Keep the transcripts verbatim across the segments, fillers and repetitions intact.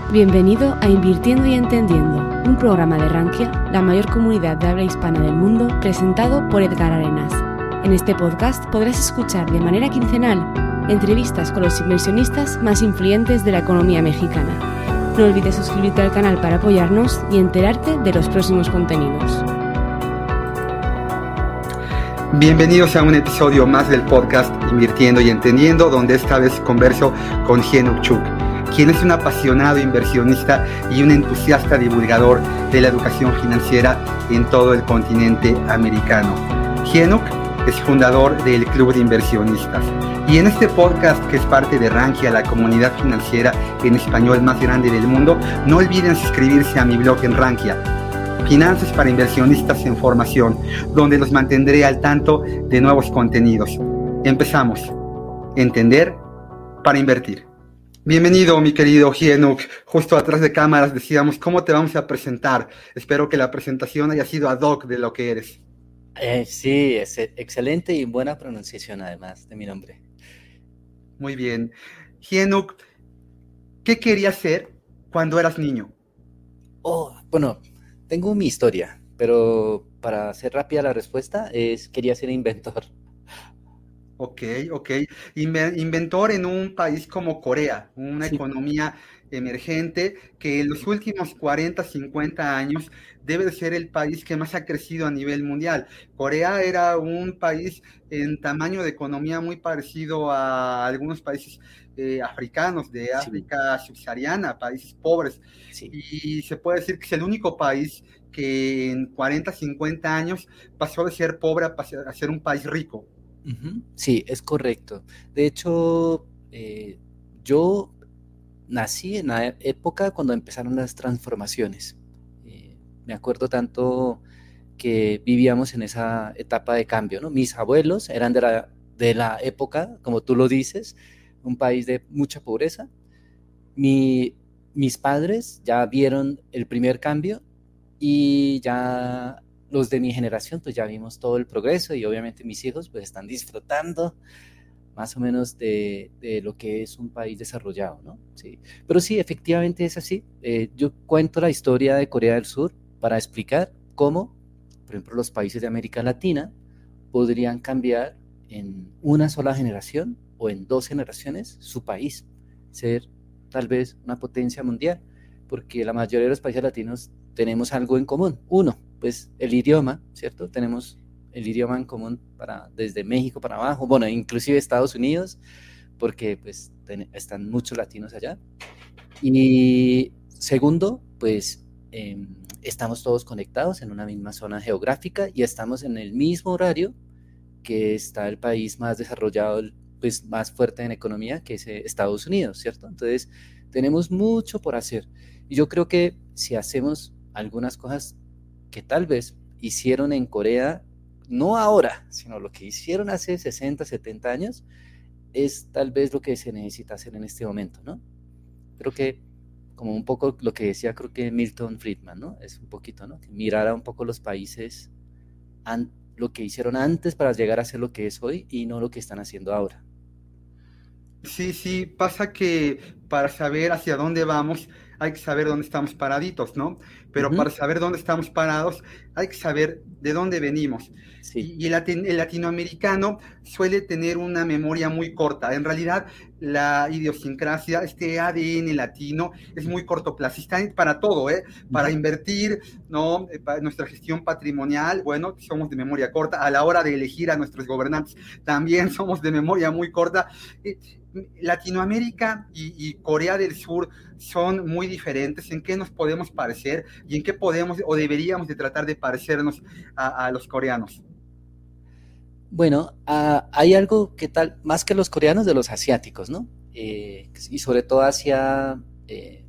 Bienvenido a Invirtiendo y Entendiendo, un programa de Rankia, la mayor comunidad de habla hispana del mundo, presentado por Edgar Arenas. En este podcast podrás escuchar de manera quincenal entrevistas con los inversionistas más influyentes de la economía mexicana. No olvides suscribirte al canal para apoyarnos y enterarte de los próximos contenidos. Bienvenidos a un episodio más del podcast Invirtiendo y Entendiendo, donde esta vez converso con Henok Chuk, quien es un apasionado inversionista y un entusiasta divulgador de la educación financiera en todo el continente americano. Henok es fundador del Club de Inversionistas. Y en este podcast, que es parte de Rankia, la comunidad financiera en español más grande del mundo, no olviden suscribirse a mi blog en Rankia, Finanzas para Inversionistas en Formación, donde los mantendré al tanto de nuevos contenidos. Empezamos. Entender para invertir. Bienvenido, mi querido Henok. Justo atrás de cámaras decíamos, ¿cómo te vamos a presentar? Espero que la presentación haya sido ad hoc de lo que eres. Eh, sí, es excelente y buena pronunciación además de mi nombre. Muy bien. Henok, ¿qué querías ser cuando eras niño? Oh, bueno, tengo mi historia, pero para hacer rápida la respuesta, es quería ser inventor. Ok, ok. Inve- Inventor en un país como Corea, una Sí, economía emergente que en los últimos cuarenta, cincuenta años debe de ser el país que más ha crecido a nivel mundial. Corea era un país en tamaño de economía muy parecido a algunos países eh, africanos de sí, África subsahariana, países pobres. sí. Y se puede decir que es el único país que en cuarenta, cincuenta años pasó de ser pobre a, pas- a ser un país rico. Ujú, sí, es correcto. De hecho, eh, yo nací en la e- época cuando empezaron las transformaciones. Eh, me acuerdo tanto que vivíamos en esa etapa de cambio, ¿no? Mis abuelos eran de la, de la época, como tú lo dices, un país de mucha pobreza. Mi, mis padres ya vieron el primer cambio y ya los de mi generación pues ya vimos todo el progreso y obviamente mis hijos pues están disfrutando más o menos de, de lo que es un país desarrollado, ¿no? Sí. Pero sí, efectivamente es así. Eh, yo cuento la historia de Corea del Sur para explicar cómo, por ejemplo, los países de América Latina podrían cambiar en una sola generación o en dos generaciones su país, ser tal vez una potencia mundial, porque la mayoría de los países latinos tenemos algo en común. Uno, pues el idioma, ¿cierto? Tenemos el idioma en común para, desde México para abajo, bueno, inclusive Estados Unidos, porque pues ten, están muchos latinos allá. Y segundo, pues eh, estamos todos conectados en una misma zona geográfica y estamos en el mismo horario que está el país más desarrollado, pues más fuerte en economía, que es eh, Estados Unidos, ¿cierto? Entonces, tenemos mucho por hacer. Y yo creo que si hacemos algunas cosas que tal vez hicieron en Corea, no ahora, sino lo que hicieron hace sesenta, setenta años, es tal vez lo que se necesita hacer en este momento, ¿no? Creo que, como un poco lo que decía, creo que Milton Friedman, ¿no? Es un poquito, ¿no? Que mirara un poco los países an- lo que hicieron antes para llegar a ser lo que es hoy y no lo que están haciendo ahora. Sí, sí, pasa que para saber hacia dónde vamos hay que saber dónde estamos paraditos, ¿no? Pero Ujú, para saber dónde estamos parados hay que saber de dónde venimos. sí, Y, y el, lati- el latinoamericano suele tener una memoria muy corta. En realidad, la idiosincrasia, este A D N latino, es muy cortoplacista para todo, ¿eh? Para ujú, invertir, ¿no? Eh, Para nuestra gestión patrimonial, bueno, somos de memoria corta. A la hora de elegir a nuestros gobernantes, también somos de memoria muy corta. Eh, Latinoamérica y, y Corea del Sur son muy diferentes. ¿En qué nos podemos parecer y en qué podemos o deberíamos de tratar de parecernos a, a los coreanos? bueno, ah, hay algo que tal, más que los coreanos, de los asiáticos, ¿no? Eh, y sobre todo hacia eh,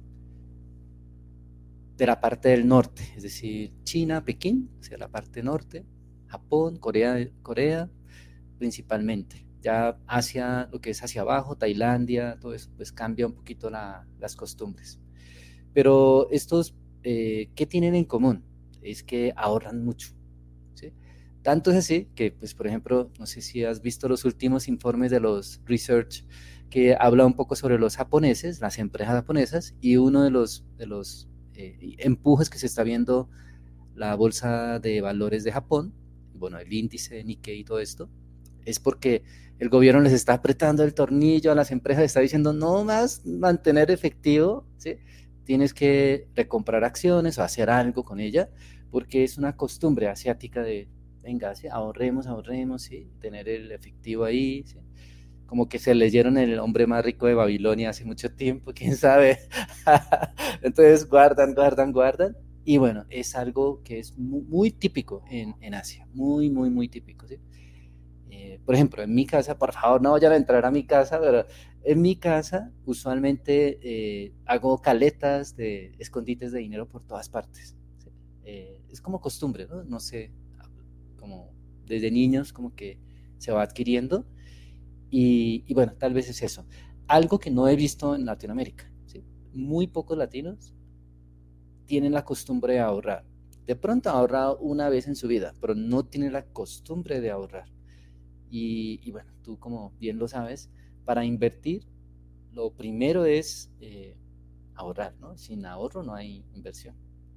de la parte del norte, es decir, China, Pekín, hacia la parte norte, Japón, Corea, Corea principalmente. Ya hacia lo que es hacia abajo, Tailandia, todo eso, pues cambia un poquito la, las costumbres. Pero estos, eh, ¿qué tienen en común? Es que ahorran mucho, ¿sí? Tanto es así que, pues, por ejemplo, no sé si has visto los últimos informes de los research que habla un poco sobre los japoneses, las empresas japonesas, y uno de los, de los eh, empujes que se está viendo la bolsa de valores de Japón, bueno, el índice Nikkei y todo esto, es porque el gobierno les está apretando el tornillo a las empresas, está diciendo no más mantener efectivo, ¿sí? Tienes que recomprar acciones o hacer algo con ella, porque es una costumbre asiática de, venga, ¿sí? ahorremos, ahorremos, ¿sí? Tener el efectivo ahí, ¿sí? Como que se leyeron El hombre más rico de Babilonia hace mucho tiempo, quién sabe. Entonces guardan, guardan, guardan. Y bueno, es algo que es muy, muy típico en, en Asia, muy, muy, muy típico, ¿sí? Eh, por ejemplo, en mi casa, por favor no vayan a entrar a mi casa, pero en mi casa usualmente eh, hago caletas de escondites de dinero por todas partes, ¿sí? Eh, es como costumbre, ¿no? No sé, como desde niños como que se va adquiriendo y, y bueno, tal vez es eso. Algo que no he visto en Latinoamérica, ¿sí? Muy pocos latinos tienen la costumbre de ahorrar. De pronto ha ahorrado una vez en su vida, pero no tienen la costumbre de ahorrar. Y, y bueno, tú como bien lo sabes, para invertir, lo primero es eh, ahorrar, ¿no? Sin ahorro no hay inversión.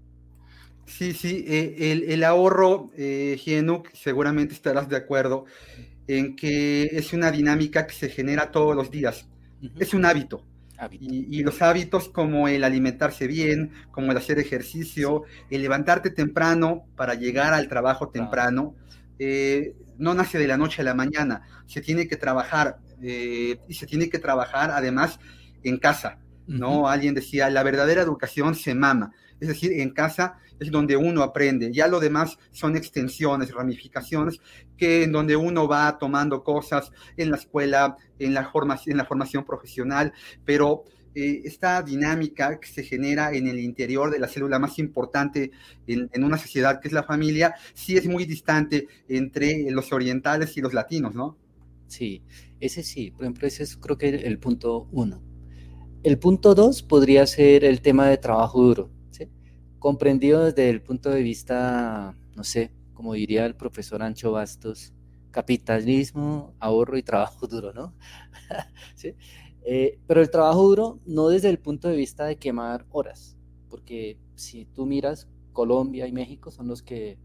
Sí, sí, eh, el, el ahorro, eh, Hienuk, seguramente estarás de acuerdo en que es una dinámica que se genera todos los días. Uh-huh. Es un hábito. Hábito. Y, y los hábitos como el alimentarse bien, como el hacer ejercicio, sí. El levantarte temprano para llegar al trabajo temprano, eh, no nace de la noche a la mañana. Se tiene que trabajar eh, y se tiene que trabajar además en casa, ¿no? Uh-huh. Alguien decía, la verdadera educación se mama. Es decir, en casa es donde uno aprende. Ya lo demás son extensiones, ramificaciones, que en donde uno va tomando cosas en la escuela, en la formación, en la formación profesional, pero eh, esta dinámica que se genera en el interior de la célula más importante en, en una sociedad, que es la familia, sí es muy distante entre los orientales y los latinos, ¿no? Sí, ese sí, por ejemplo, ese es creo que el, el punto uno. El punto dos podría ser el tema de trabajo duro, ¿sí? Comprendido desde el punto de vista, no sé, como diría el profesor Ancho Bastos, capitalismo, ahorro y trabajo duro, ¿no? ¿Sí? Eh, pero el trabajo duro no desde el punto de vista de quemar horas, porque si tú miras, Colombia y México son los que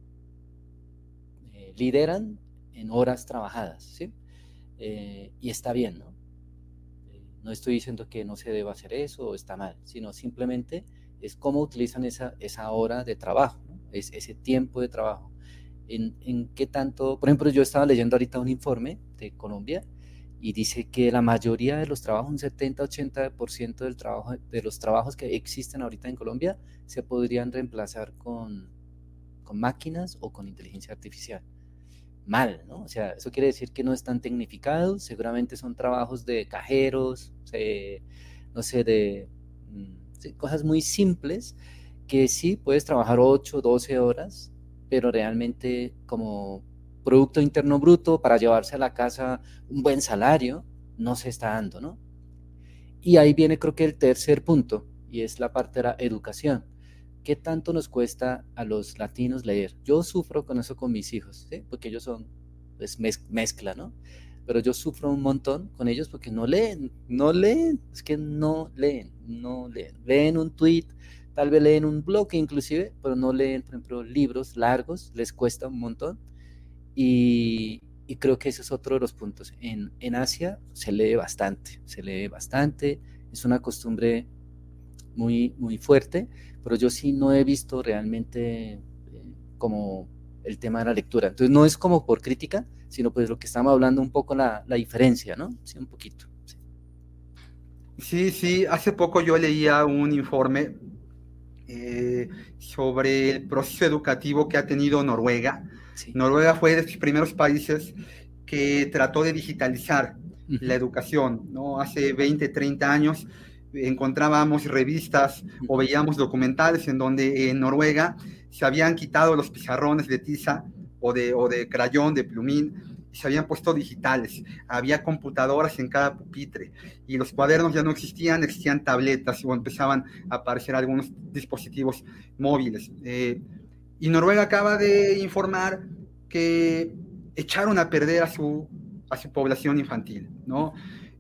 eh, lideran en horas trabajadas, ¿sí? Eh, y está bien, ¿no? No estoy diciendo que no se deba hacer eso o está mal, sino simplemente es cómo utilizan esa, esa hora de trabajo, ¿no? Es, ese tiempo de trabajo. En, en qué tanto, por ejemplo, yo estaba leyendo ahorita un informe de Colombia y dice que la mayoría de los trabajos, un setenta a ochenta por ciento del trabajo, de los trabajos que existen ahorita en Colombia se podrían reemplazar con, con máquinas o con inteligencia artificial. Mal, ¿no? O sea, eso quiere decir que no están tecnificados, seguramente son trabajos de cajeros, eh, no sé, de sí, cosas muy simples que sí puedes trabajar ocho, doce horas, pero realmente como Producto Interno Bruto para llevarse a la casa un buen salario, no se está dando, ¿no? Y ahí viene creo que el tercer punto, y es la parte de la educación. ¿Qué tanto nos cuesta a los latinos leer? Yo sufro con eso con mis hijos, ¿sí? Porque ellos son, pues mez- mezcla, ¿no? Pero yo sufro un montón con ellos porque no leen, no leen, es que no leen, no leen. Leen un tweet, tal vez leen un blog inclusive, pero no leen, por ejemplo, libros largos, les cuesta un montón. Y, y creo que ese es otro de los puntos. En, en Asia se lee bastante, se lee bastante, es una costumbre muy, muy fuerte, pero yo sí no he visto realmente eh, como el tema de la lectura. Entonces no es como por crítica, sino pues lo que estamos hablando un poco la, la diferencia, ¿no? Sí, un poquito. Sí. sí, sí, hace poco yo leía un informe eh, sobre el proceso educativo que ha tenido Noruega. Sí. Noruega fue de los primeros países que trató de digitalizar uh-huh. la educación, ¿no? Hace veinte, treinta años encontrábamos revistas o veíamos documentales en donde en Noruega se habían quitado los pizarrones de tiza o de, o de crayón, de plumín, y se habían puesto digitales. Había computadoras en cada pupitre y los cuadernos ya no existían, existían tabletas o empezaban a aparecer algunos dispositivos móviles. Eh, y Noruega acaba de informar que echaron a perder a su, a su población infantil, ¿no?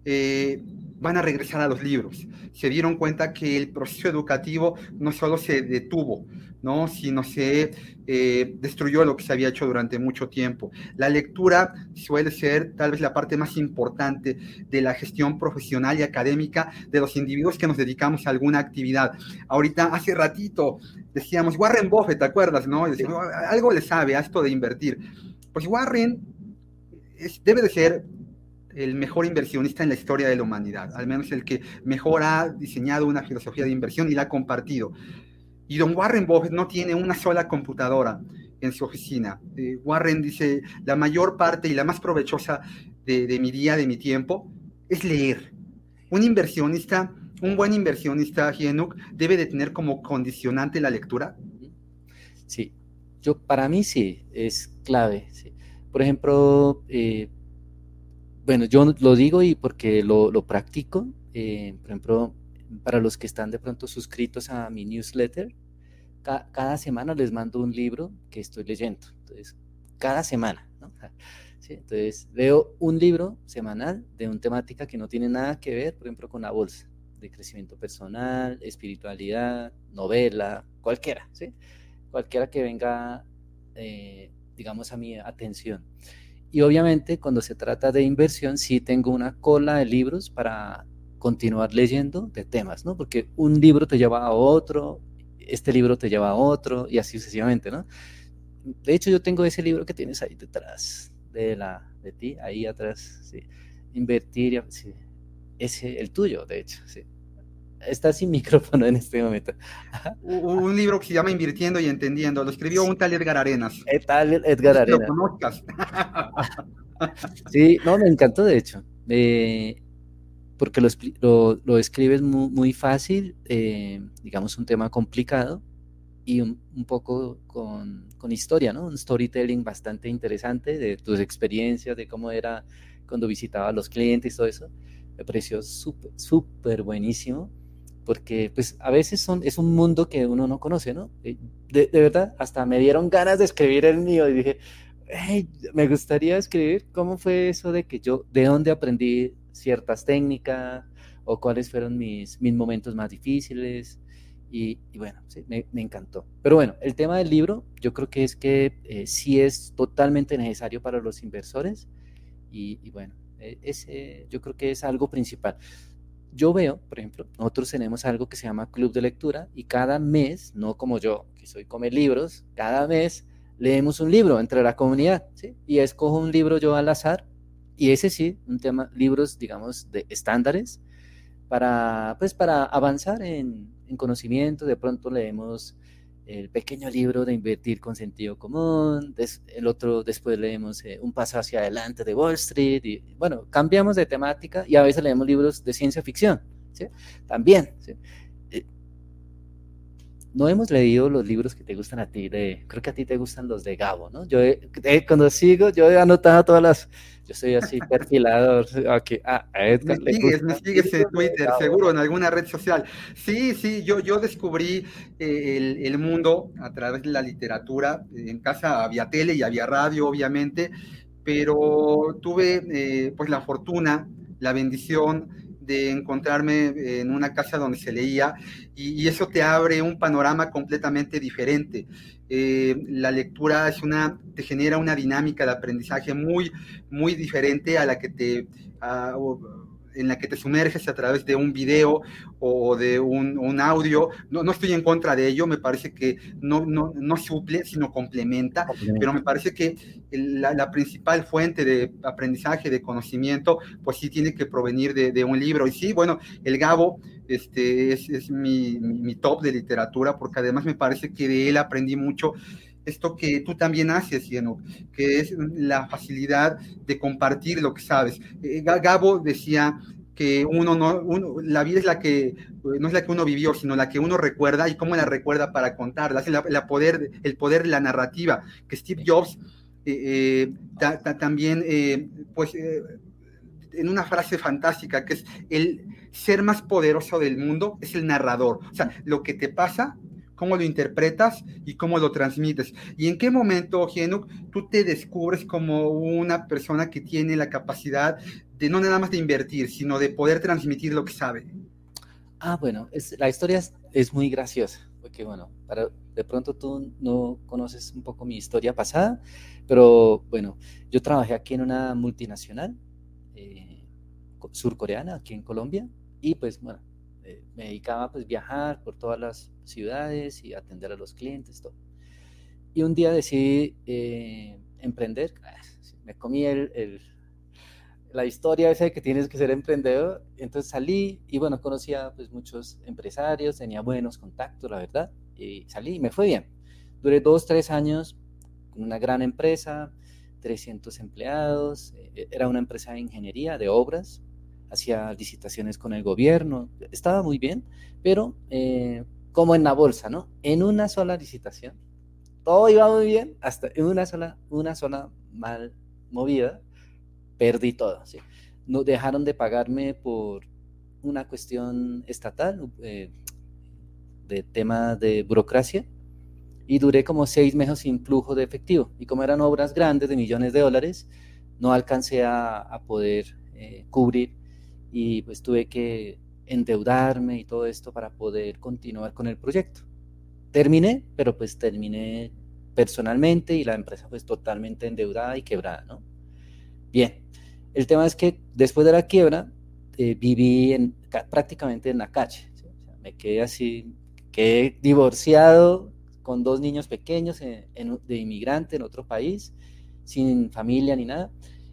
eh, van a regresar a los libros. Se dieron cuenta que el proceso educativo no solo se detuvo, ¿no? sino se eh, destruyó lo que se había hecho durante mucho tiempo. La lectura suele ser tal vez la parte más importante de la gestión profesional y académica de los individuos que nos dedicamos a alguna actividad. Ahorita, hace ratito, decíamos, Warren Buffett, ¿te acuerdas? ¿no? Decíamos, algo le sabe a esto de invertir. Pues Warren es, debe de ser el mejor inversionista en la historia de la humanidad, al menos el que mejor ha diseñado una filosofía de inversión y la ha compartido. Y don Warren Buffett no tiene una sola computadora en su oficina. Eh, Warren dice, la mayor parte y la más provechosa de, de mi día, de mi tiempo, es leer. Un inversionista, un buen inversionista, Hinoch, debe de tener como condicionante la lectura. Sí, yo, para mí sí, es clave. Sí. Por ejemplo, eh, bueno, yo lo digo y porque lo, lo practico, eh, por ejemplo, para los que están de pronto suscritos a mi newsletter, ca cada semana les mando un libro que estoy leyendo, entonces, cada semana, ¿no? Sí, entonces, leo un libro semanal de una temática que no tiene nada que ver, por ejemplo, con la bolsa, de crecimiento personal, espiritualidad, novela, cualquiera, ¿sí? Cualquiera que venga, eh, digamos, a mi atención. Y obviamente cuando se trata de inversión sí tengo una cola de libros para continuar leyendo de temas, ¿no? Porque un libro te lleva a otro, este libro te lleva a otro y así sucesivamente, ¿no? De hecho yo tengo ese libro que tienes ahí detrás de, la, de ti, ahí atrás, sí. Invertir, sí. Ese, el tuyo, de hecho, sí. Está sin micrófono en este momento. Un libro que se llama Invirtiendo y Entendiendo, lo escribió sí. un tal Edgar Arenas. ¿Qué tal Edgar no Arenas? Lo conozcas. Sí, no, me encantó de hecho, eh, porque lo, lo, lo escribes muy, muy fácil, eh, digamos un tema complicado y un, un poco con, con historia, ¿no? Un storytelling bastante interesante de tus experiencias, de cómo era cuando visitaba a los clientes y todo eso. Me pareció súper, súper buenísimo. Porque pues a veces son, es un mundo que uno no conoce, ¿no? De, de verdad, hasta me dieron ganas de escribir el mío y dije, hey, me gustaría escribir cómo fue eso de que yo, de dónde aprendí ciertas técnicas o cuáles fueron mis, mis momentos más difíciles y, y bueno, sí, me, me encantó. Pero bueno, el tema del libro yo creo que es que eh, sí es totalmente necesario para los inversores y, y bueno, ese, yo creo que es algo principal. Yo veo, por ejemplo, nosotros tenemos algo que se llama Club de Lectura y cada mes, no como yo, que soy come libros, cada mes leemos un libro entre la comunidad, ¿sí? Y escojo un libro yo al azar y ese sí, un tema, libros, digamos, de estándares para, pues, para avanzar en, en conocimiento. De pronto leemos el pequeño libro de Invertir con Sentido Común, des, el otro después leemos eh, Un Paso Hacia Adelante de Wall Street, y bueno, cambiamos de temática y a veces leemos libros de ciencia ficción, ¿sí? También, ¿sí? Eh, no hemos leído los libros que te gustan a ti, de, creo que a ti te gustan los de Gabo, ¿no? Yo he, eh, cuando sigo, yo he anotado todas las, yo soy así perfilador, okay. ah, a Edgar me sigues, me sigues en Twitter, seguro, en alguna red social. Sí, sí, yo, yo descubrí eh, el, el mundo a través de la literatura. En casa había tele y había radio, obviamente, pero tuve eh, pues la fortuna, la bendición de encontrarme en una casa donde se leía y, y eso te abre un panorama completamente diferente. Eh, la lectura es una, te genera una dinámica de aprendizaje muy, muy diferente a la que te, a, en la que te sumerges a través de un video o de un, un audio. No, no estoy en contra de ello, me parece que no, no, no suple, sino complementa, complementa, pero me parece que la, la principal fuente de aprendizaje, de conocimiento, pues sí tiene que provenir de, de un libro. Y sí, bueno, el Gabo este, es, es mi, mi, mi top de literatura, porque además me parece que de él aprendí mucho esto que tú también haces, Hinoch, que es la facilidad de compartir lo que sabes. Eh, Gabo decía que uno no, uno, la vida es la que, no es la que uno vivió, sino la que uno recuerda y cómo la recuerda para contarla. Es la, la poder, el poder de la narrativa, que Steve Jobs eh, eh, ta, ta, también, eh, pues, eh, en una frase fantástica, que es el ser más poderoso del mundo es el narrador. O sea, lo que te pasa, cómo lo interpretas y cómo lo transmites. ¿Y en qué momento, Hinoch, tú te descubres como una persona que tiene la capacidad de no nada más de invertir, sino de poder transmitir lo que sabe? Ah, bueno, es, la historia es, es muy graciosa, porque bueno, para, de pronto tú no conoces un poco mi historia pasada, pero bueno, yo trabajé aquí en una multinacional eh, surcoreana, aquí en Colombia, y pues bueno, eh, me dedicaba pues viajar por todas las ciudades y atender a los clientes, todo. Y un día decidí eh, emprender, me comí el, el la historia esa de que tienes que ser emprendedor. Entonces salí y bueno, conocía pues muchos empresarios, tenía buenos contactos, la verdad, y salí y me fue bien. Duré dos, tres años con una gran empresa, trescientos empleados, eh, era una empresa de ingeniería, de obras, hacía licitaciones con el gobierno, estaba muy bien, pero eh, como en la bolsa, ¿no? En una sola licitación, todo iba muy bien, hasta en una sola, una sola mal movida, perdí todo, ¿sí? No dejaron de pagarme por una cuestión estatal, eh, de tema de burocracia, y duré como seis meses sin flujo de efectivo. Y como eran obras grandes de millones de dólares, no alcancé a, a poder eh, cubrir, y pues tuve que endeudarme y todo esto para poder continuar con el proyecto. Terminé, pero pues terminé personalmente y la empresa pues totalmente endeudada y quebrada, ¿no? Bien, el tema es que después de la quiebra eh, viví en, prácticamente en la calle, ¿sí? O sea, me quedé así, quedé divorciado con dos niños pequeños en, en, de inmigrante en otro país, sin familia ni nada,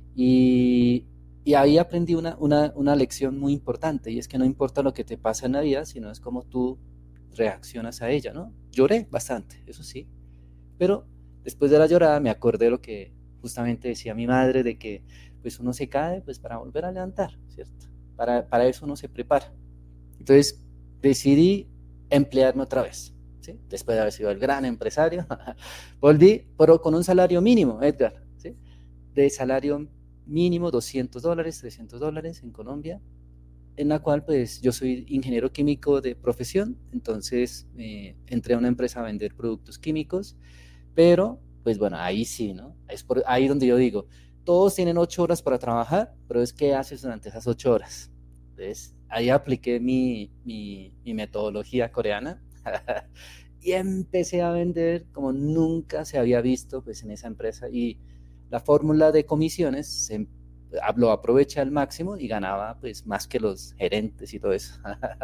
y, y ahí aprendí una, una, una lección muy importante, y es que no importa lo que te pasa en la vida, sino es cómo tú reaccionas a ella, ¿no? Lloré bastante, eso sí, pero después de la llorada me acordé de lo que justamente decía mi madre, de que pues uno se cae pues para volver a levantar, ¿cierto? Para, para eso uno se prepara. Entonces decidí emplearme otra vez, ¿sí? Después de haber sido el gran empresario, volví, pero con un salario mínimo, Edgar, ¿sí? De salario mínimo doscientos dólares, trescientos dólares en Colombia, en la cual pues yo soy ingeniero químico de profesión, entonces eh, entré a una empresa a vender productos químicos, pero pues bueno, ahí sí, ¿no? Es por ahí donde yo digo, todos tienen ocho horas para trabajar, pero es ¿qué haces durante esas ocho horas? Entonces, ahí apliqué mi, mi, mi metodología coreana y empecé a vender como nunca se había visto pues en esa empresa, y la fórmula de comisiones se lo aproveché al máximo y ganaba pues más que los gerentes y todo eso.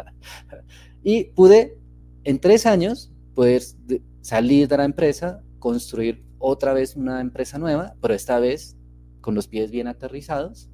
Y pude en tres años poder salir de la empresa, construir otra vez una empresa nueva, pero esta vez con los pies bien aterrizados,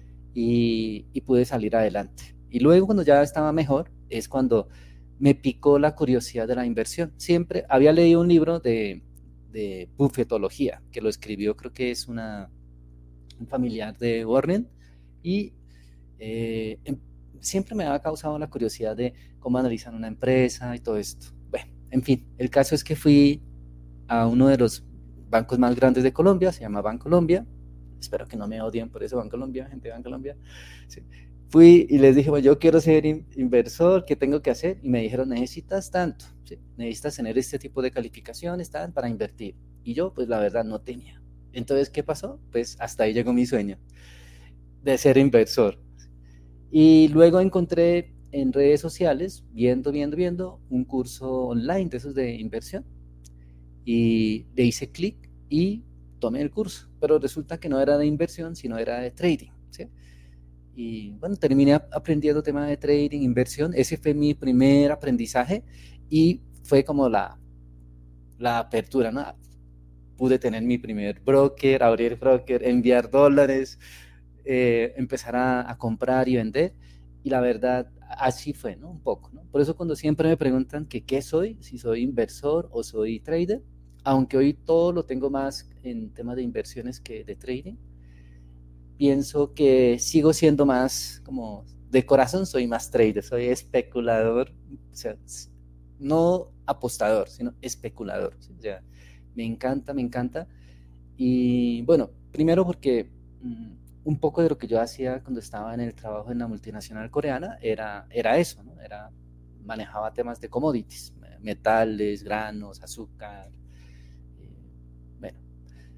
y, y pude salir adelante. Y luego cuando ya estaba mejor es cuando me picó la curiosidad de la inversión. Siempre había leído un libro de, de bufetología, que lo escribió, creo que es una, un familiar de Warren, y eh, siempre me ha causado la curiosidad de cómo analizan una empresa y todo esto. Bueno, en fin, el caso es que fui a uno de los bancos más grandes de Colombia, se llama Bancolombia. Espero que no me odien por eso, Bancolombia, gente de Bancolombia. Sí. Fui y les dije, bueno, yo quiero ser in inversor, ¿qué tengo que hacer? Y me dijeron, necesitas tanto, ¿sí? Necesitas tener este tipo de calificaciones tan, para invertir. Y yo, pues la verdad, no tenía. Entonces, ¿qué pasó? Pues hasta ahí llegó mi sueño de ser inversor. Y luego encontré en redes sociales, viendo, viendo, viendo, un curso online de esos de inversión, y le hice clic y tomé el curso, pero resulta que no era de inversión, sino era de trading, ¿sí? Y bueno, terminé aprendiendo temas de trading, inversión. Ese fue mi primer aprendizaje y fue como la, la apertura, ¿no? Pude tener mi primer broker, abrir broker, enviar dólares, eh, empezar a, a comprar y vender, y la verdad así fue, ¿no? Un poco, ¿no? Por eso cuando siempre me preguntan que qué soy, si soy inversor o soy trader, aunque hoy todo lo tengo más en temas de inversiones que de trading, pienso que sigo siendo más como de corazón, soy más trader, soy especulador, o sea, no apostador, sino especulador, ¿sí? O sea, me encanta, me encanta. Y bueno, primero porque mmm, un poco de lo que yo hacía cuando estaba en el trabajo en la multinacional coreana era, era eso, ¿no? Era, manejaba temas de commodities, metales, granos, azúcar. Eh, bueno,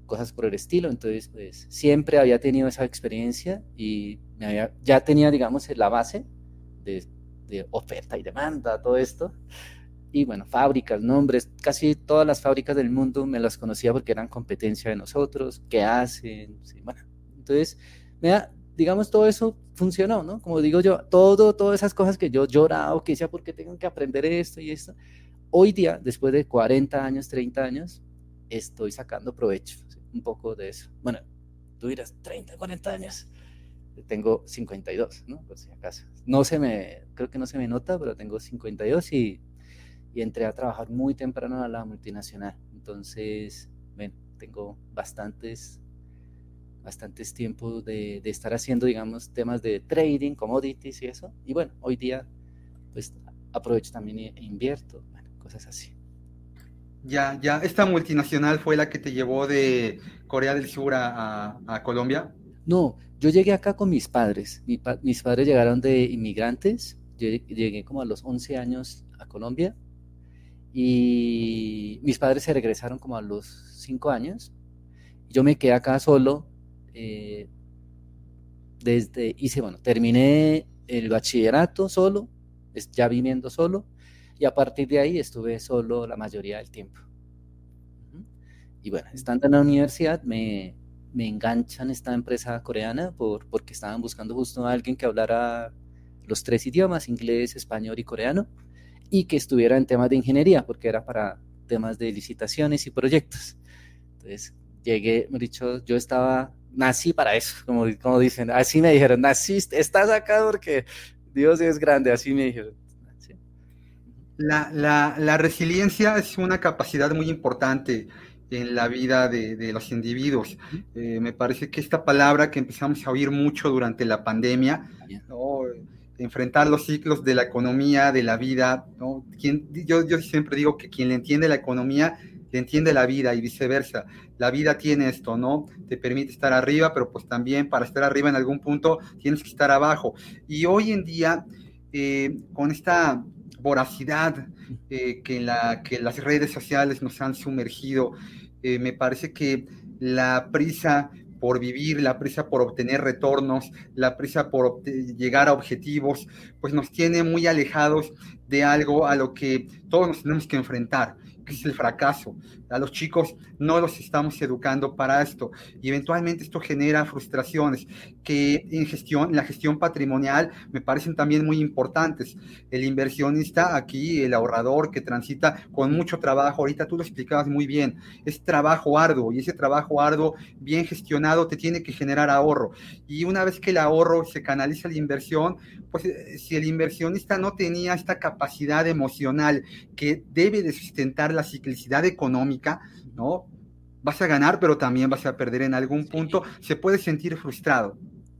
cosas por el estilo. Entonces, pues, siempre había tenido esa experiencia y me había, ya tenía, digamos, la base de, de oferta y demanda, todo esto. Y bueno, fábricas, nombres, casi todas las fábricas del mundo me las conocía porque eran competencia de nosotros, qué hacen, sí, bueno. Entonces, me da, digamos, todo eso funcionó, ¿no? Como digo yo, todo, todas esas cosas que yo lloraba, que decía, ¿por qué tengo que aprender esto y esto? Hoy día, después de cuarenta años, treinta años, estoy sacando provecho, ¿sí? Un poco de eso. Bueno, tú dirás, treinta, cuarenta años. Tengo cincuenta y dos, ¿no? Por si acaso. No se me, creo que no se me nota, pero tengo cincuenta y dos y, y entré a trabajar muy temprano a la multinacional. Entonces, bueno, tengo bastantes, bastantes tiempos de, de estar haciendo, digamos, temas de trading, commodities y eso. Y bueno, hoy día, pues, aprovecho también e invierto, bueno, cosas así. Ya, ya, ¿esta multinacional fue la que te llevó de Corea del Sur a, a, a Colombia? No, yo llegué acá con mis padres. Mi pa mis padres llegaron de inmigrantes. Yo llegué como a los once años a Colombia y mis padres se regresaron como a los cinco años. Yo me quedé acá solo. Eh, desde, hice, bueno, terminé el bachillerato solo, ya viviendo solo, y a partir de ahí estuve solo la mayoría del tiempo. Y bueno, estando en la universidad me, me enganchan esta empresa coreana por, porque estaban buscando justo a alguien que hablara los tres idiomas, inglés, español y coreano, y que estuviera en temas de ingeniería, porque era para temas de licitaciones y proyectos. Entonces llegué, me he dicho, yo estaba, nací para eso, como, como dicen, así me dijeron, naciste, estás acá porque Dios es grande, así me dijeron. ¿Sí? La, la, la resiliencia es una capacidad muy importante en la vida de, de los individuos. Eh, me parece que esta palabra que empezamos a oír mucho durante la pandemia, ¿no? Enfrentar los ciclos de la economía, de la vida, ¿no? Quien, yo, yo siempre digo que quien le entiende la economía, le entiende la vida y viceversa. La vida tiene esto, ¿no? Te permite estar arriba, pero pues también para estar arriba en algún punto tienes que estar abajo. Y hoy en día, eh, con esta voracidad eh, que, la, que las redes sociales nos han sumergido, eh, me parece que la prisa por vivir, la prisa por obtener retornos, la prisa por llegar a objetivos, pues nos tiene muy alejados de algo a lo que todos nos tenemos que enfrentar, que es el fracaso. A los chicos no los estamos educando para esto y eventualmente esto genera frustraciones que en gestión, en la gestión patrimonial me parecen también muy importantes. El inversionista aquí, el ahorrador que transita con mucho trabajo, ahorita tú lo explicabas muy bien, es trabajo arduo y ese trabajo arduo bien gestionado te tiene que generar ahorro y una vez que el ahorro se canaliza a la inversión, pues si el inversionista no tenía esta capacidad emocional que debe de sustentar la ciclicidad económica, ¿no? Vas a ganar, pero también vas a perder en algún punto, se puede sentir frustrado.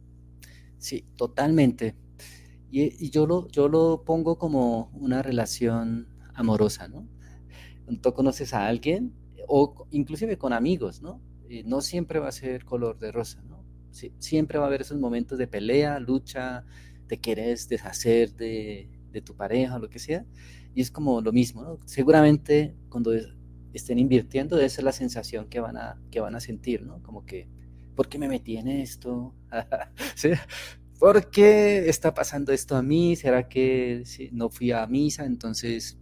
Sí, totalmente. Y, y yo, lo, yo lo pongo como una relación amorosa, ¿no? Tú conoces a alguien, o inclusive con amigos, ¿no? Eh, no siempre va a ser color de rosa, ¿no? Sí, siempre va a haber esos momentos de pelea, lucha, te quieres deshacer de, de tu pareja o lo que sea, y es como lo mismo, ¿no? Seguramente cuando estén invirtiendo debe ser la sensación que van a, que van a sentir, ¿no? Como que, ¿por qué me metí en esto? ¿Sí? ¿Por qué está pasando esto a mí? ¿Será que sí, no fui a misa? Entonces,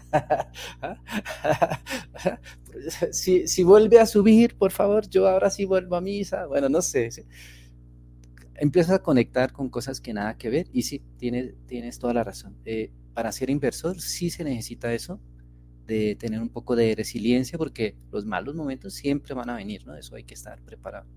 si, si vuelve a subir, por favor, yo ahora sí vuelvo a misa. Bueno, no sé. ¿Sí? Empiezas a conectar con cosas que nada que ver y sí, tienes, tienes toda la razón. Eh, para ser inversor sí se necesita eso, de tener un poco de resiliencia porque los malos momentos siempre van a venir, ¿no? Eso hay que estar preparado.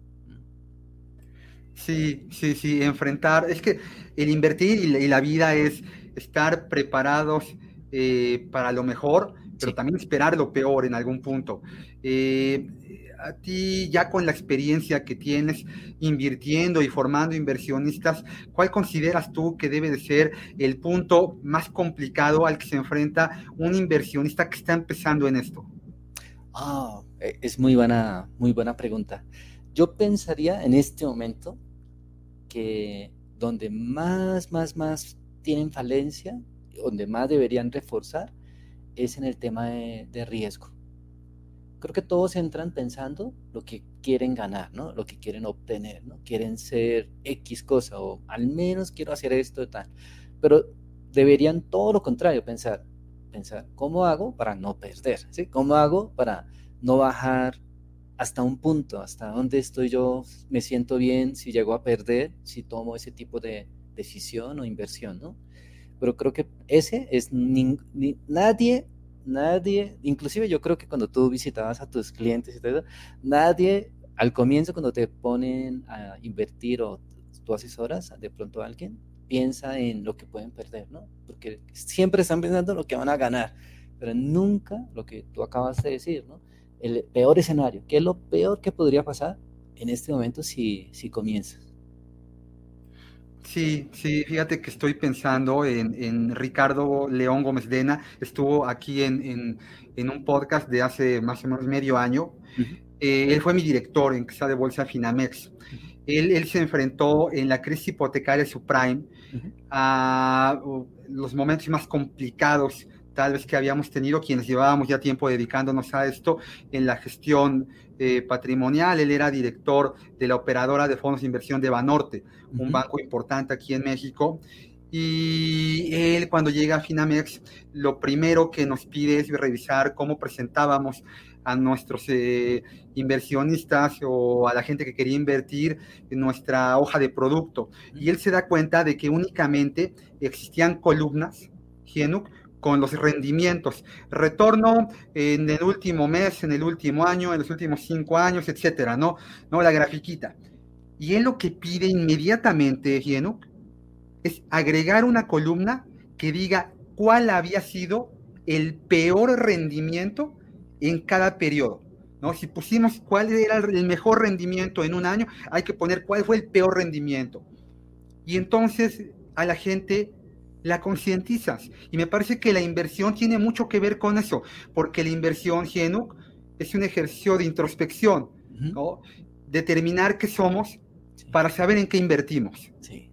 Sí, sí, sí, enfrentar, es que el invertir y la, y la vida es estar preparados eh, para lo mejor, pero Sí. también esperar lo peor en algún punto. Eh, a ti, ya con la experiencia que tienes invirtiendo y formando inversionistas, ¿cuál consideras tú que debe de ser el punto más complicado al que se enfrenta un inversionista que está empezando en esto? Ah, es muy buena, muy buena pregunta. Yo pensaría en este momento que donde más, más, más tienen falencia, donde más deberían reforzar, es en el tema de, de riesgo. Creo que todos entran pensando lo que quieren ganar, ¿no? Lo que quieren obtener, ¿no? Quieren ser X cosa, o al menos quiero hacer esto y tal. Pero deberían todo lo contrario, pensar, pensar, ¿cómo hago para no perder? ¿Sí? ¿Cómo hago para no bajar hasta un punto, hasta donde estoy yo, me siento bien si llego a perder, si tomo ese tipo de decisión o inversión, ¿no? Pero creo que ese es, ni, ni, nadie, nadie, inclusive yo creo que cuando tú visitabas a tus clientes y todo eso, nadie, al comienzo cuando te ponen a invertir o tú asesoras de pronto a alguien, piensa en lo que pueden perder, ¿no? Porque siempre están pensando en lo que van a ganar, pero nunca lo que tú acabas de decir, ¿no? El peor escenario, ¿qué es lo peor que podría pasar en este momento si, si comienzas? Sí, sí, fíjate que estoy pensando en, en Ricardo León Gómez Dena, estuvo aquí en, en, en un podcast de hace más o menos medio año. Uh-huh. Eh, él fue mi director en Casa de Bolsa Finamex. Uh-huh. Él, él se enfrentó en la crisis hipotecaria subprime uh-huh. a uh, los momentos más complicados tal vez que habíamos tenido quienes llevábamos ya tiempo dedicándonos a esto en la gestión eh, patrimonial. Él era director de la operadora de fondos de inversión de Banorte, uh-huh. un banco importante aquí en México. Y él, cuando llega a Finamex, lo primero que nos pide es revisar cómo presentábamos a nuestros eh, inversionistas o a la gente que quería invertir en nuestra hoja de producto. Y él se da cuenta de que únicamente existían columnas, Gienuk, con los rendimientos, retorno en el último mes, en el último año, en los últimos cinco años, etcétera, ¿no? ¿No? La grafiquita. Y él lo que pide inmediatamente, Gienuk, es agregar una columna que diga cuál había sido el peor rendimiento en cada periodo, ¿no? Si pusimos cuál era el mejor rendimiento en un año, hay que poner cuál fue el peor rendimiento. Y entonces a la gente la concientizas. Y me parece que la inversión tiene mucho que ver con eso, porque la inversión, Gienuk, es un ejercicio de introspección, ¿no? Uh-huh. Determinar qué somos para saber en qué invertimos. Sí.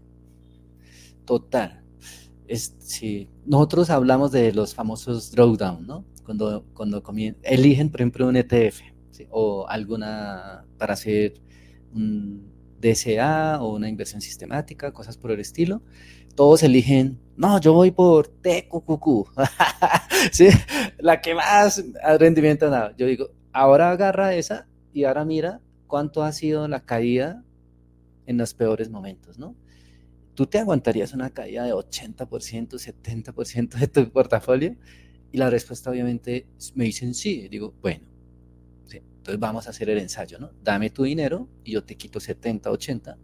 Total. Es, sí. Nosotros hablamos de los famosos drawdown, ¿no? Cuando, cuando comien- eligen, por ejemplo, un E T F, ¿sí? O alguna para hacer un D C A o una inversión sistemática, cosas por el estilo. Todos eligen, no, yo voy por T Q Q Q, ¿sí? La que más rendimiento da. Yo digo, ahora agarra esa y ahora mira cuánto ha sido la caída en los peores momentos, ¿no? ¿Tú te aguantarías una caída de ochenta por ciento, setenta por ciento de tu portafolio? Y la respuesta obviamente me dicen sí. Digo, bueno, sí, entonces vamos a hacer el ensayo, ¿no? Dame tu dinero y yo te quito setenta, ochenta.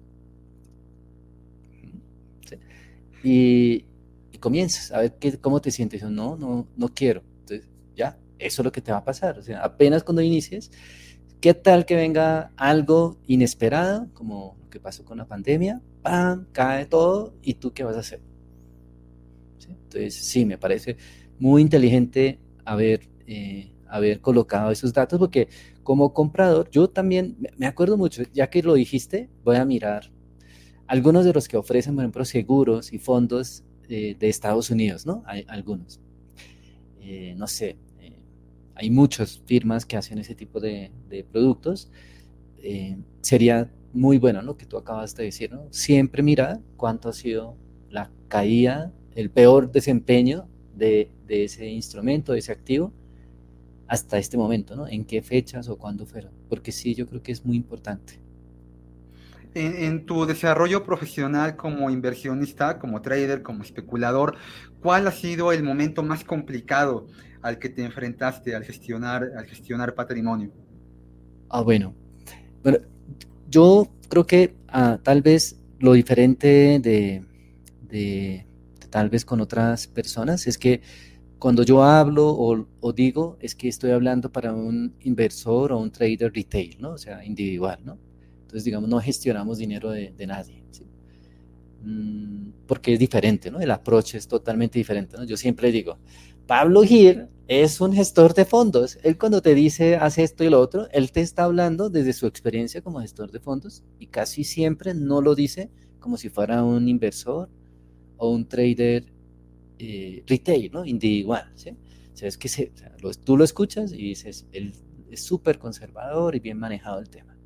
¿Sí? Y, y comienzas a ver qué, cómo te sientes. Yo, no, no, no quiero. Entonces, ya, eso es lo que te va a pasar. O sea, apenas cuando inicies, ¿qué tal que venga algo inesperado, como lo que pasó con la pandemia? ¡Pam! Cae todo, ¿y tú qué vas a hacer? ¿Sí? Entonces, sí, me parece muy inteligente haber, eh, haber colocado esos datos, porque como comprador, yo también me acuerdo mucho, ya que lo dijiste, voy a mirar algunos de los que ofrecen, por ejemplo, seguros y fondos eh, de Estados Unidos, ¿no? Hay algunos. Eh, no sé, eh, hay muchas firmas que hacen ese tipo de, de productos. Eh, sería muy bueno lo que tú acabas de decir, ¿no? Siempre mira cuánto ha sido la caída, el peor desempeño de, de ese instrumento, de ese activo, hasta este momento, ¿no? En qué fechas o cuándo fueron. Porque sí, yo creo que es muy importante. En, en tu desarrollo profesional como inversionista, como trader, como especulador, ¿cuál ha sido el momento más complicado al que te enfrentaste al gestionar, al gestionar patrimonio? Ah, bueno. Bueno, yo creo que ah, tal vez lo diferente de, de, de tal vez con otras personas es que cuando yo hablo o, o digo es que estoy hablando para un inversor o un trader retail, ¿no? O sea, individual, ¿no? Entonces, digamos, no gestionamos dinero de, de nadie, ¿sí? Mm, porque es diferente, ¿no? El approach es totalmente diferente, ¿no? Yo siempre digo, Pablo Gir es un gestor de fondos. Él cuando te dice, haz esto y lo otro, él te está hablando desde su experiencia como gestor de fondos y casi siempre no lo dice como si fuera un inversor o un trader eh, retail, ¿no? Individual, ¿sí? O sea, es que se, o sea, lo, tú lo escuchas y dices, él es súper conservador y bien manejado el tema.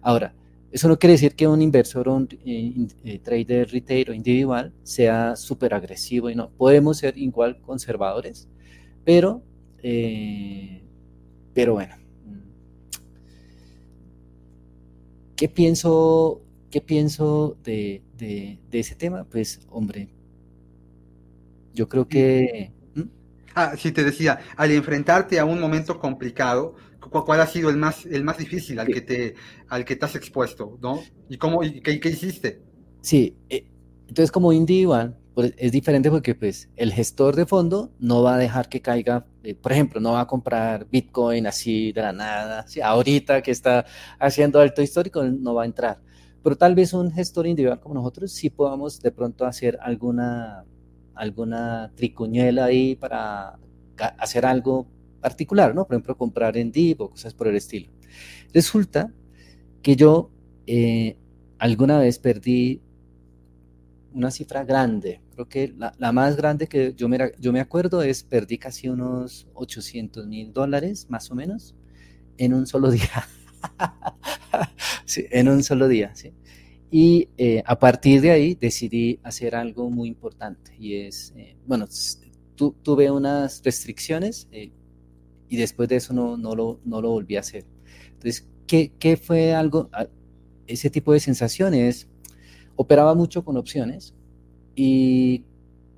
Ahora, eso no quiere decir que un inversor o un eh, eh, trader retail o individual sea súper agresivo y no. Podemos ser igual conservadores, pero, eh, pero bueno. ¿Qué pienso, qué pienso de, de, de ese tema? Pues, hombre, yo creo que... ¿Mm? Ah, sí, te decía, al enfrentarte a un momento complicado, ¿cu- ¿cuál ha sido el más, el más difícil al que Sí, te, al que te has expuesto, ¿no? ¿Y cómo, y qué, qué hiciste? sí, eh, entonces como individual, pues es diferente porque pues el gestor de fondo no va a dejar que caiga, eh, por ejemplo, no va a comprar Bitcoin así de la nada, ¿sí? Ahorita que está haciendo alto histórico no va a entrar, pero tal vez un gestor individual como nosotros sí podamos de pronto hacer alguna, alguna tricuñuela ahí para ca- hacer algo particular, ¿no? Por ejemplo, comprar en Dip o cosas por el estilo. Resulta que yo eh, alguna vez perdí una cifra grande. Creo que la, la más grande que yo me, yo me acuerdo es perdí casi unos ochocientos mil dólares, más o menos, en un solo día. Sí, en un solo día, ¿sí? Y eh, a partir de ahí decidí hacer algo muy importante y es, eh, bueno, tu, tuve unas restricciones eh, y después de eso no, no, lo, no lo volví a hacer. Entonces, ¿qué, qué fue algo? Ese tipo de sensaciones, operaba mucho con opciones y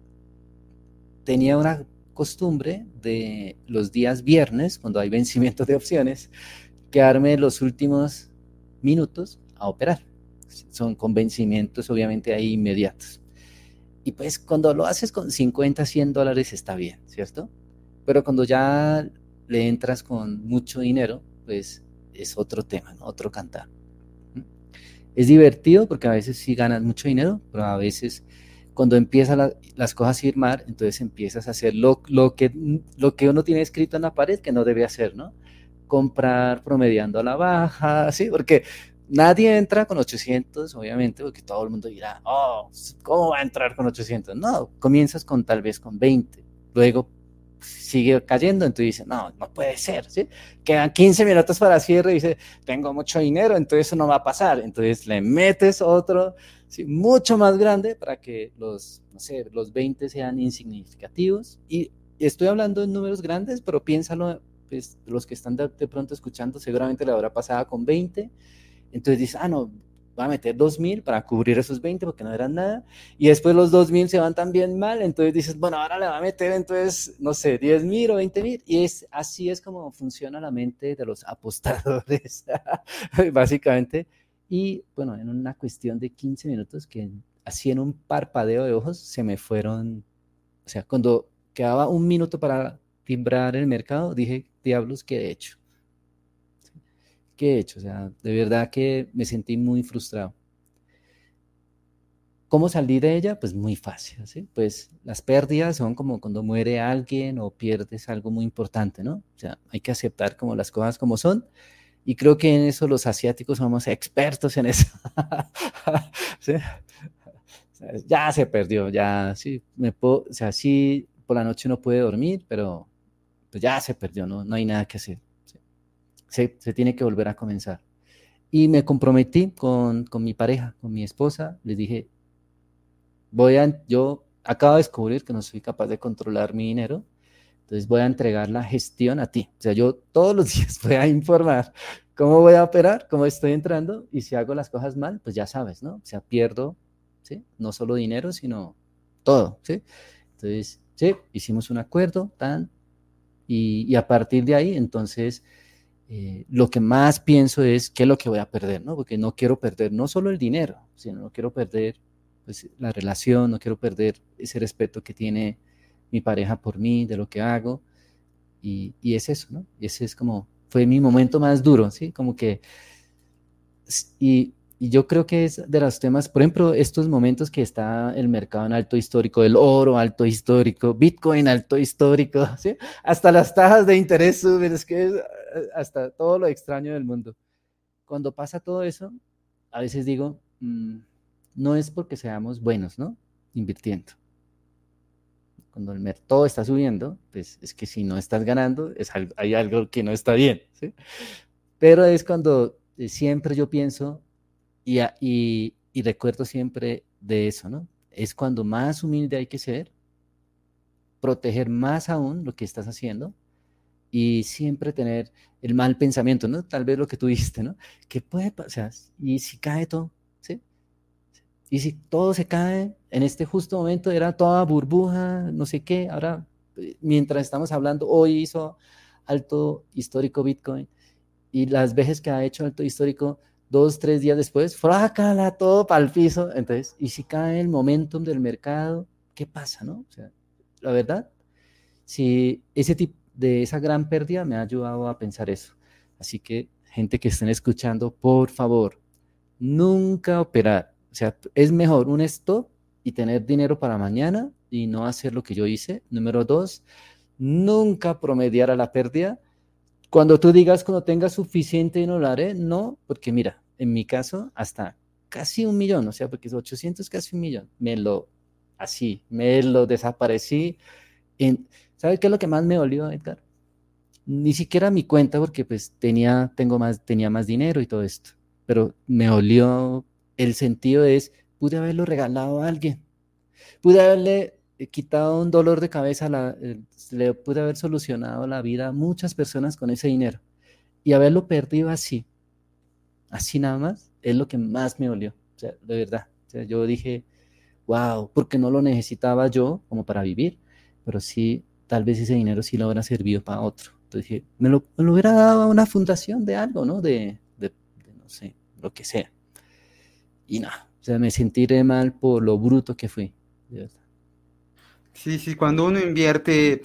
tenía una costumbre de los días viernes, cuando hay vencimiento de opciones, quedarme los últimos minutos a operar. Son con vencimientos obviamente ahí inmediatos. Y pues cuando lo haces con cincuenta, cien dólares está bien, ¿cierto? Pero cuando ya le entras con mucho dinero, pues es otro tema, ¿no? Otro cantar. Es divertido porque a veces sí ganas mucho dinero, pero a veces cuando empiezan la, las cosas a ir mal, entonces empiezas a hacer lo, lo, que, lo que uno tiene escrito en la pared que no debe hacer, ¿no? Comprar promediando a la baja, ¿sí? Porque nadie entra con ochocientos, obviamente, porque todo el mundo dirá, oh, ¿cómo va a entrar con ochocientos? No, comienzas con tal vez con veinte, luego sigue cayendo, entonces dice, no, no puede ser, ¿sí? Quedan quince minutos para cierre y dice, tengo mucho dinero, entonces eso no va a pasar, entonces le metes otro, ¿sí? Mucho más grande para que los, no sé, los veinte sean insignificativos y estoy hablando en números grandes, pero piénsalo, pues, los que están de, de pronto escuchando seguramente le habrá pasado con veinte, entonces dices, ah, no, va a meter dos mil para cubrir esos veinte porque no eran nada, y después los dos mil se van también mal, entonces dices, bueno, ahora le va a meter entonces, no sé, diez mil o veinte mil, y es, así es como funciona la mente de los apostadores, básicamente, y bueno, en una cuestión de quince minutos, que así en un parpadeo de ojos se me fueron, o sea, cuando quedaba un minuto para timbrar el mercado, dije, diablos, ¿qué he hecho? ¿Qué he hecho? O sea, de verdad que me sentí muy frustrado. ¿Cómo salir de ella? Pues muy fácil, ¿sí? Pues las pérdidas son como cuando muere alguien o pierdes algo muy importante, ¿no? O sea, hay que aceptar como las cosas como son. Y creo que en eso los asiáticos somos expertos en eso. ¿Sí? Ya se perdió, ya, sí, me puedo, o sea, sí, por la noche no puede dormir, pero pues ya se perdió, ¿no? No hay nada que hacer. ¿Sí? Se, se tiene que volver a comenzar. Y me comprometí con, con mi pareja, con mi esposa. Les dije, voy a, yo acabo de descubrir que no soy capaz de controlar mi dinero, entonces voy a entregar la gestión a ti. O sea, yo todos los días voy a informar cómo voy a operar, cómo estoy entrando, y si hago las cosas mal, pues ya sabes, ¿no? O sea, pierdo, ¿sí? No solo dinero, sino todo, ¿sí? Entonces, sí, hicimos un acuerdo, tan, y, y a partir de ahí, entonces eh, lo que más pienso es qué es lo que voy a perder, ¿no? Porque no quiero perder no solo el dinero, sino no quiero perder pues, la relación, no quiero perder ese respeto que tiene mi pareja por mí, de lo que hago, y, y es eso, ¿no? Y ese es como, fue mi momento más duro, ¿sí? Como que, y, y yo creo que es de los temas, por ejemplo, estos momentos que está el mercado en alto histórico, el oro alto histórico, Bitcoin alto histórico, ¿sí? Hasta las tasas de interés suben, es que es hasta todo lo extraño del mundo. Cuando pasa todo eso, a veces digo, mmm, no es porque seamos buenos, ¿no? Invirtiendo. Cuando el mercado está subiendo, pues es que si no estás ganando, es algo, hay algo que no está bien, ¿sí? Pero es cuando eh, siempre yo pienso y, a- y, y recuerdo siempre de eso, ¿no? Es cuando más humilde hay que ser, proteger más aún lo que estás haciendo y siempre tener el mal pensamiento, ¿no? Tal vez lo que tú dijiste, ¿no? ¿Qué puede pasar? ¿Y si cae todo? ¿Sí? Y si todo se cae en este justo momento, era toda burbuja, no sé qué, ahora, eh, mientras estamos hablando, hoy hizo alto histórico Bitcoin y las veces que ha hecho alto histórico, dos, tres días después, frácala todo para el piso. Entonces, ¿y si cae el momentum del mercado? ¿Qué pasa, no? O sea, la verdad, si ese tipo de esa gran pérdida me ha ayudado a pensar eso. Así que, gente que estén escuchando, por favor, nunca operar. O sea, es mejor un stop y tener dinero para mañana y no hacer lo que yo hice. Número dos, nunca promediar a la pérdida. Cuando tú digas, cuando tengas suficiente y no lo haré, no, porque mira, en mi caso, hasta casi un millón, o sea, porque es ochocientos, casi un millón, me lo, así, me lo desaparecí. En, ¿sabes qué es lo que más me dolió, Edgar? Ni siquiera mi cuenta, porque pues tenía, tengo más, tenía más dinero y todo esto, pero me dolió el sentido es, pude haberlo regalado a alguien, pude haberle eh, quitado un dolor de cabeza, a la, eh, le pude haber solucionado la vida a muchas personas con ese dinero y haberlo perdido así, así nada más, es lo que más me dolió, o sea, de verdad. O sea, yo dije, wow, porque no lo necesitaba yo como para vivir, pero sí, tal vez ese dinero sí lo hubiera servido para otro. Entonces dije, me lo, me lo hubiera dado a una fundación de algo, ¿no? De, de, de no sé, lo que sea. Y no, o sea, me sentiré mal por lo bruto que fui, de verdad. Sí, sí, cuando uno invierte,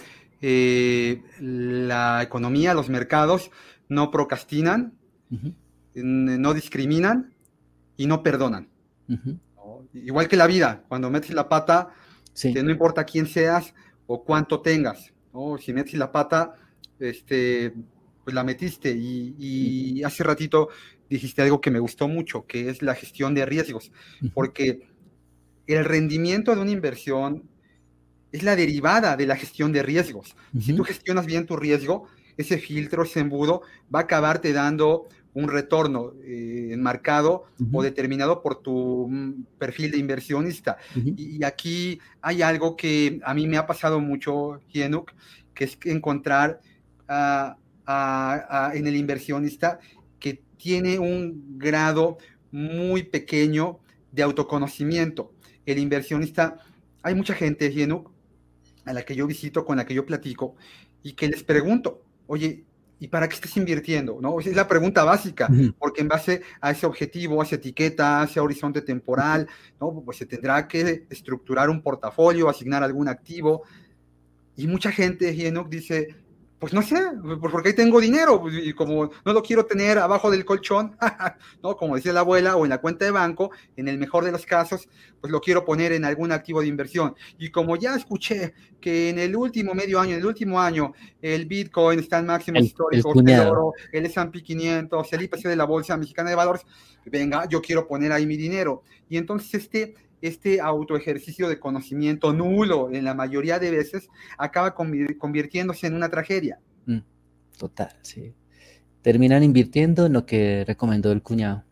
eh, la economía, los mercados no procrastinan, Ujú, n- no discriminan y no perdonan. ujú. ¿No? Igual que la vida, cuando metes la pata, este, Sí. no importa quién seas o cuánto tengas, ¿no? Si metes la pata, este, pues la metiste. Y, Ujú, y hace ratito dijiste algo que me gustó mucho, que es la gestión de riesgos, ujú, porque el rendimiento de una inversión es la derivada de la gestión de riesgos. Si tú ujú, gestionas bien tu riesgo, ese filtro, ese embudo, va a acabarte dando un retorno eh, enmarcado o ujú, determinado por tu mm, perfil de inversionista. ujú, Y, y aquí hay algo que a mí me ha pasado mucho, Hienuk, que es que encontrar ah, a- a- en el inversionista que tiene un grado muy pequeño de autoconocimiento. El inversionista, hay mucha gente, Hienuk, a la que yo visito, con la que yo platico, y que les pregunto, oye, ¿y para qué estás invirtiendo? ¿No? Esa es la pregunta básica, ujú, porque en base a ese objetivo, a esa etiqueta, a ese horizonte temporal, ¿no? Pues se tendrá que estructurar un portafolio, asignar algún activo, y mucha gente, Enoch, dice, pues no sé, pues porque ahí tengo dinero, pues, y como no lo quiero tener abajo del colchón, ¿no? Como decía la abuela, o en la cuenta de banco, en el mejor de los casos, pues lo quiero poner en algún activo de inversión. Y como ya escuché que en el último medio año, en el último año, el Bitcoin está en máximos El, el históricos, el cuñado. oro, el S and P quinientos, el I P C de la Bolsa Mexicana de Valores, venga, yo quiero poner ahí mi dinero. Y entonces este este autoejercicio de conocimiento nulo en la mayoría de veces acaba convirtiéndose en una tragedia. Mm, total, sí. Terminan invirtiendo en lo que recomendó el cuñado.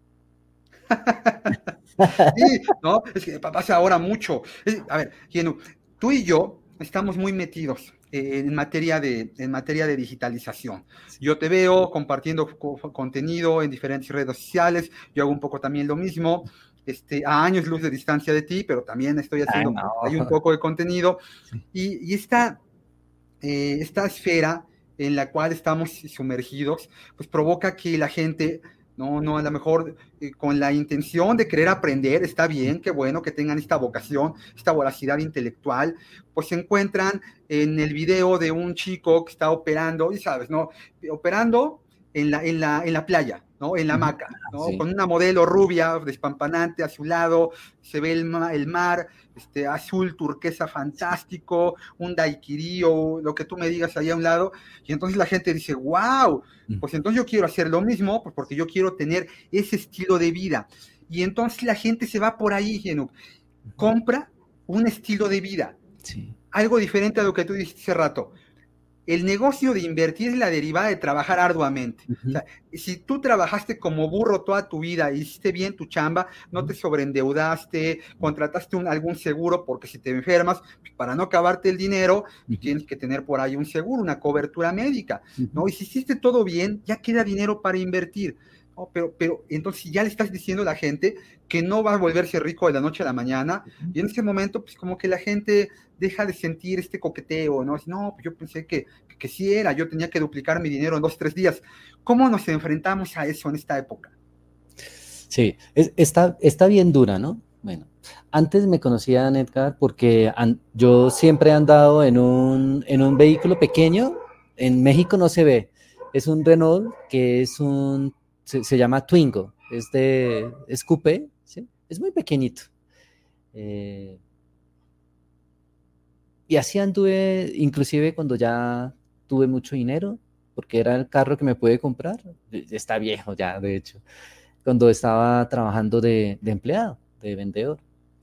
Sí, ¿no? Es que pasa ahora mucho. Es, a ver, Genu, tú y yo estamos muy metidos eh, en materia de, en materia de digitalización. Sí. Yo te veo compartiendo co contenido en diferentes redes sociales, yo hago un poco también lo mismo, este, a años luz de distancia de ti, pero también estoy Ah, haciendo no. ahí un poco de contenido. Sí. Y, y esta, eh, esta esfera en la cual estamos sumergidos, pues provoca que la gente, no, no, a lo mejor eh, con la intención de querer aprender, está bien, qué bueno que tengan esta vocación, esta voracidad intelectual, pues se encuentran en el video de un chico que está operando, y sabes, ¿no? Operando en la, en la, en la playa, ¿no? En la Ujú. hamaca, Ah, ¿no? sí. Con una modelo rubia, despampanante a su lado, se ve el, ma el mar, este, azul turquesa fantástico, un daiquiri o lo que tú me digas ahí a un lado, y entonces la gente dice, wow, pues entonces yo quiero hacer lo mismo, pues porque yo quiero tener ese estilo de vida. Y entonces la gente se va por ahí, Genuk, compra un estilo de vida, Sí. algo diferente a lo que tú dijiste hace rato. el negocio de invertir es la derivada de trabajar arduamente. Uh-huh. O sea, si tú trabajaste como burro toda tu vida, hiciste bien tu chamba, no te sobreendeudaste, contrataste un, algún seguro, porque si te enfermas, para no acabarte el dinero, uh-huh. tienes que tener por ahí un seguro, una cobertura médica, ¿no? Uh-huh. Y si hiciste todo bien, ya queda dinero para invertir. Oh, pero, pero entonces ya le estás diciendo a la gente que no va a volverse rico de la noche a la mañana, y en ese momento pues como que la gente deja de sentir este coqueteo, ¿no? No, pues yo pensé que, que, que sí era, yo tenía que duplicar mi dinero en dos, tres días. ¿Cómo nos enfrentamos a eso en esta época? Sí, es, está, está bien dura, ¿no? Bueno, antes me conocían, Edgar, porque an, yo siempre he andado en un, en un vehículo pequeño, en México no se ve, es un Renault que es un... Se, se llama Twingo, es de es coupé, ¿sí? Es muy pequeñito. Eh, y así anduve, inclusive cuando ya tuve mucho dinero, porque era el carro que me pude comprar. Está viejo ya, de hecho. Cuando estaba trabajando de, de empleado, de vendedor.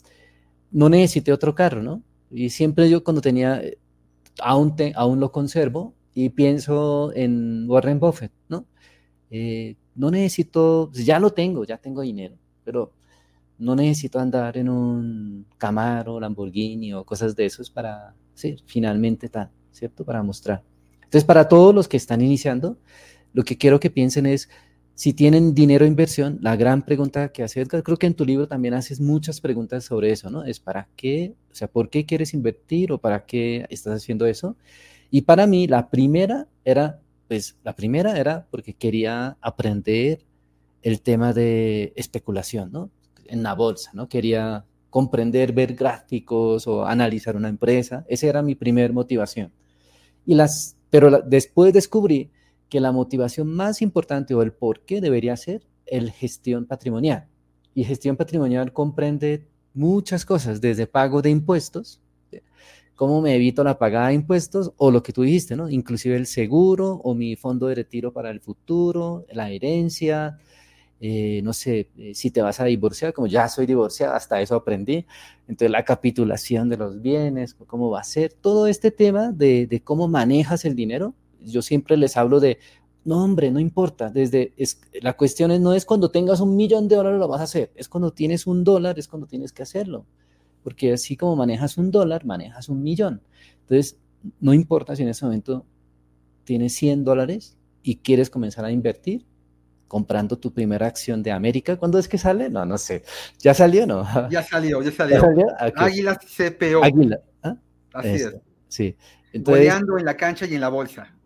No necesité otro carro, ¿no? Y siempre yo cuando tenía, aún, te, aún lo conservo, y pienso en Warren Buffett, ¿no? Eh, no necesito, ya lo tengo, ya tengo dinero, pero no necesito andar en un Camaro, Lamborghini o cosas de esos para, sí, finalmente tal, ¿cierto? Para mostrar. Entonces, para todos los que están iniciando, lo que quiero que piensen es, si tienen dinero de inversión, la gran pregunta que hace Edgar, creo que en tu libro también haces muchas preguntas sobre eso, ¿no? Es ¿para qué? O sea, ¿por qué quieres invertir o para qué estás haciendo eso? Y para mí, la primera era, pues la primera era porque quería aprender el tema de especulación, ¿no? En la bolsa, ¿no? Quería comprender, ver gráficos o analizar una empresa. Esa era mi primer motivación. Y las, pero la, después descubrí que la motivación más importante o el por qué debería ser el gestión patrimonial. Y gestión patrimonial comprende muchas cosas, desde pago de impuestos, cómo me evito la pagada de impuestos, o lo que tú dijiste, ¿no? Inclusive el seguro o mi fondo de retiro para el futuro, la herencia, eh, no sé, eh, si te vas a divorciar, como ya soy divorciada, hasta eso aprendí, entonces la capitulación de los bienes, cómo va a ser, todo este tema de, de cómo manejas el dinero. Yo siempre les hablo de, no hombre, no importa, desde, es, la cuestión es, no es cuando tengas un millón de dólares lo vas a hacer, es cuando tienes un dólar, es cuando tienes que hacerlo. Porque así como manejas un dólar, manejas un millón. Entonces, no importa si en ese momento tienes cien dólares y quieres comenzar a invertir, comprando tu primera acción de América. ¿Cuándo es que sale? No, no sé. ¿Ya salió o no? Ya salió, ya salió. ¿Ya salió? Okay. Águila C P O. Águila. ¿Ah? Así Esto. es. Sí. Entonces, goleando en la cancha y en la bolsa.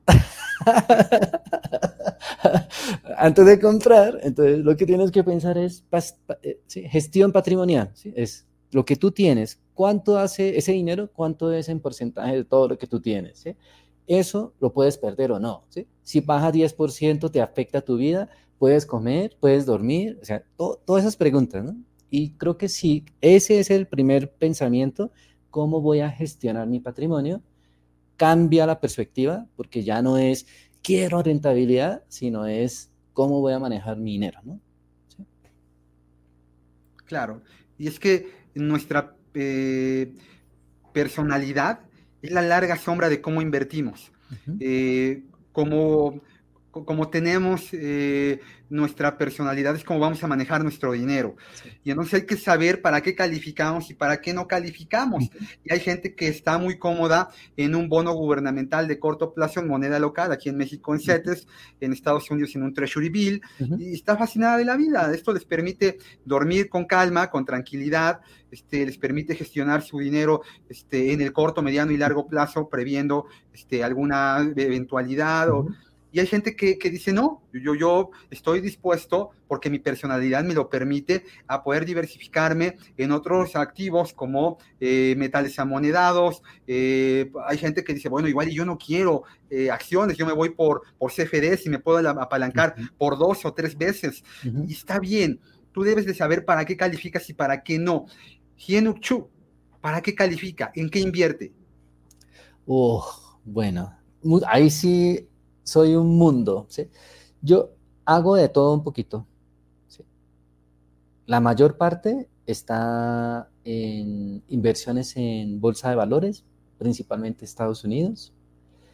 Antes de comprar, entonces lo que tienes que pensar es pas, pa, eh, ¿sí? gestión patrimonial, ¿sí? Es lo que tú tienes, cuánto hace ese dinero, cuánto es en porcentaje de todo lo que tú tienes, ¿sí? Eso lo puedes perder o no, ¿sí? Si baja diez por ciento, te afecta tu vida, puedes comer, puedes dormir, o sea, to, todas esas preguntas, ¿no? Y creo que sí, ese es el primer pensamiento, ¿cómo voy a gestionar mi patrimonio? Cambia la perspectiva, porque ya no es quiero rentabilidad, sino es cómo voy a manejar mi dinero, ¿no? ¿Sí? Claro, y es que nuestra eh, personalidad es la larga sombra de cómo invertimos. Uh-huh. Eh, como, como tenemos eh, nuestra personalidad, es como vamos a manejar nuestro dinero. Sí. Y entonces hay que saber para qué calificamos y para qué no calificamos. Uh-huh. Y hay gente que está muy cómoda en un bono gubernamental de corto plazo en moneda local, aquí en México en CETES, uh-huh. en Estados Unidos en un Treasury Bill, uh-huh. y está fascinada de la vida. Esto les permite dormir con calma, con tranquilidad, este, les permite gestionar su dinero este, en el corto, mediano y largo plazo, previendo este, alguna eventualidad. Uh-huh. O, y hay gente que, que dice, no, yo, yo estoy dispuesto, porque mi personalidad me lo permite, a poder diversificarme en otros activos como eh, metales amonedados. Eh, hay gente que dice, bueno, igual yo no quiero eh, acciones, yo me voy por, por C F Ds y me puedo apalancar uh-huh. por dos o tres veces. Uh-huh. Y está bien, tú debes de saber para qué calificas y para qué no. Hien-Uk Chu, ¿para qué califica? ¿En qué invierte? Oh, bueno, ahí sí soy un mundo, ¿sí? Yo hago de todo un poquito, ¿sí? La mayor parte está en inversiones en bolsa de valores, principalmente Estados Unidos.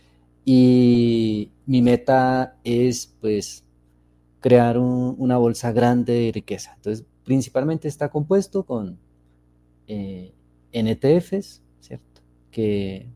y mi meta es, pues, crear un, una bolsa grande de riqueza. Entonces, principalmente está compuesto con eh, N T Fs, ¿cierto? Que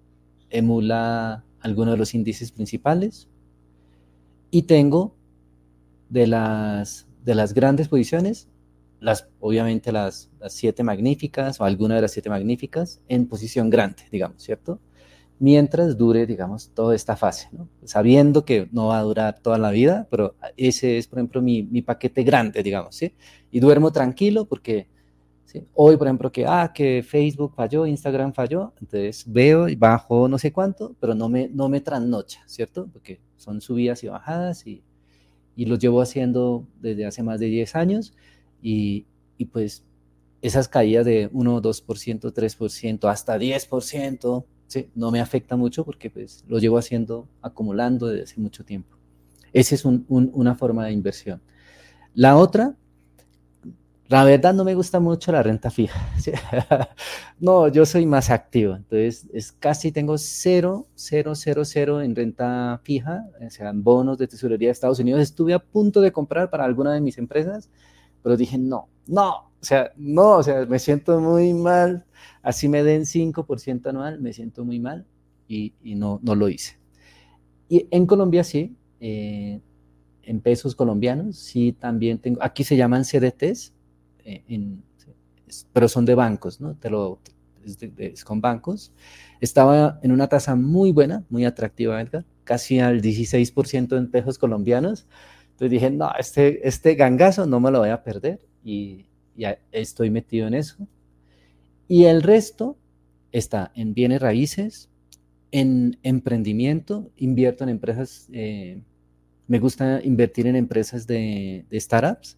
emula algunos de los índices principales. Y tengo de las, de las grandes posiciones, las, obviamente las, las siete magníficas o alguna de las siete magníficas en posición grande, digamos, ¿cierto? Mientras dure, digamos, toda esta fase, ¿no? Sabiendo que no va a durar toda la vida, pero ese es, por ejemplo, mi, mi paquete grande, digamos, ¿sí? Y duermo tranquilo porque, ¿sí? Hoy, por ejemplo, que, ah, que Facebook falló, Instagram falló, entonces veo y bajo no sé cuánto, pero no me, no me trasnocha, ¿cierto? Porque son subidas y bajadas y, y lo llevo haciendo desde hace más de diez años y, y pues esas caídas de uno, dos por ciento, tres por ciento, hasta diez por ciento, ¿sí? No me afecta mucho porque pues lo llevo haciendo, acumulando desde hace mucho tiempo. Esa es un, un, una forma de inversión. La otra, la verdad no me gusta mucho la renta fija. ¿Sí? No, yo soy más activo, entonces es casi tengo cero, cero, cero, cero en renta fija, o sea, en bonos de tesorería de Estados Unidos. Estuve a punto de comprar para alguna de mis empresas, pero dije no, no, o sea, no, o sea, me siento muy mal, así me den cinco por ciento anual, me siento muy mal y, y no, no lo hice. Y en Colombia sí, eh, en pesos colombianos, sí también tengo, aquí se llaman C D Ts, eh, en, pero son de bancos, ¿no? Te lo, es, de, es con bancos. Estaba en una tasa muy buena, muy atractiva, Edgar, casi al dieciséis por ciento en pesos colombianos. Entonces dije, no, este, este gangazo no me lo voy a perder y ya estoy metido en eso. Y el resto está en bienes raíces, en emprendimiento, invierto en empresas, eh, me gusta invertir en empresas de, de startups,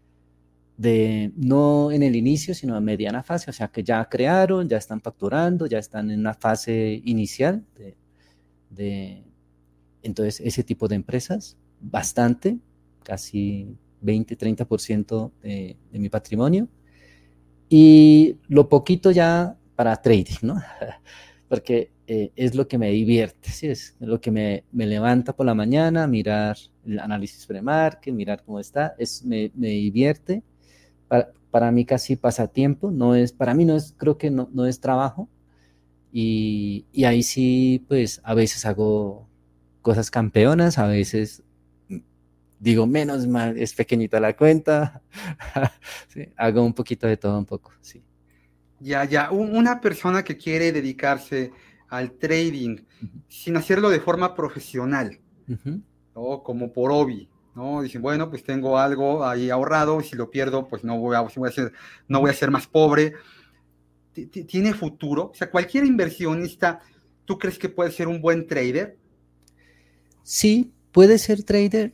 de, no en el inicio, sino a mediana fase, o sea que ya crearon, ya están facturando, ya están en una fase inicial de, de entonces ese tipo de empresas, bastante, casi veinte, treinta por ciento de, de mi patrimonio, y lo poquito ya para trading, ¿no? Porque eh, es lo que me divierte, ¿sí? Es lo que me, me levanta por la mañana, mirar el análisis pre-market, mirar cómo está, es, me, me divierte. Para, para mí casi pasatiempo, no es, para mí no es, creo que no, no es trabajo, y, y ahí sí, pues a veces hago cosas campeonas, a veces digo, menos mal, es pequeñita la cuenta, sí, hago un poquito de todo un poco, sí. Ya, ya, una persona que quiere dedicarse al trading uh-huh. sin hacerlo de forma profesional, uh-huh. ¿no? Como por hobby, ¿no? Dicen, bueno, pues tengo algo ahí ahorrado, y si lo pierdo, pues no voy a, voy a ser, no voy a ser más pobre. ¿Tiene futuro? O sea, cualquier inversionista, ¿tú crees que puede ser un buen trader? Sí, puede ser trader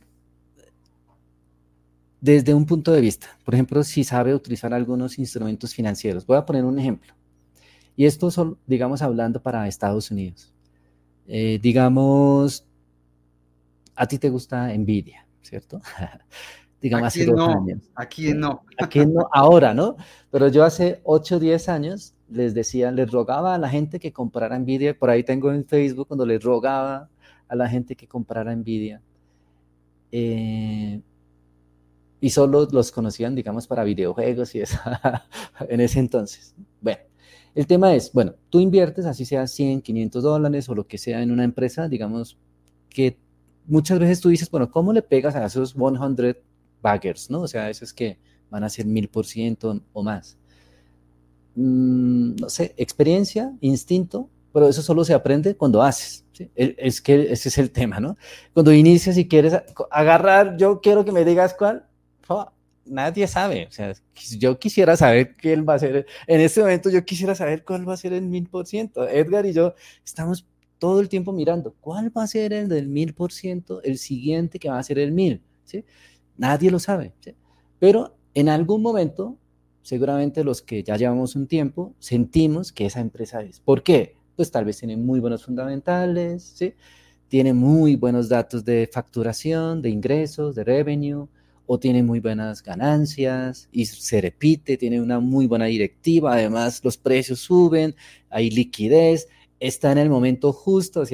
desde un punto de vista. Por ejemplo, si sabe utilizar algunos instrumentos financieros. Voy a poner un ejemplo. Y esto son, digamos, hablando para Estados Unidos. Eh, digamos, a ti te gusta Nvidia, ¿cierto? Digamos, hace dos no, años. Aquí ¿sí? no. Aquí no, ahora, ¿no? Pero yo hace ocho o diez años les decía, les rogaba a la gente que comprara Nvidia. Por ahí tengo en Facebook cuando les rogaba a la gente que comprara Nvidia. Eh, y solo los conocían, digamos, para videojuegos y eso, en ese entonces. Bueno, el tema es, bueno, tú inviertes, así sea cien, quinientos dólares o lo que sea en una empresa, digamos, que muchas veces tú dices, bueno, ¿cómo le pegas a esos cien baggers, ¿no? O sea, esos que van a ser mil por ciento o más. Mm, no sé, experiencia, instinto, pero eso solo se aprende cuando haces, ¿sí? Es que ese es el tema, ¿no? Cuando inicias y quieres agarrar, yo quiero que me digas cuál, oh, nadie sabe, o sea, yo quisiera saber quién va a ser, en este momento yo quisiera saber cuál va a ser el mil por ciento. Edgar y yo estamos todo el tiempo mirando, ¿cuál va a ser el del mil por ciento, el siguiente que va a ser el mil? ¿Sí? Nadie lo sabe, ¿sí? Pero en algún momento, seguramente los que ya llevamos un tiempo, sentimos que esa empresa es. ¿Por qué? Pues tal vez tiene muy buenos fundamentales, ¿sí? Tiene muy buenos datos de facturación, de ingresos, de revenue, o tiene muy buenas ganancias y se repite, tiene una muy buena directiva, además los precios suben, hay liquidez, está en el momento justo, o sea,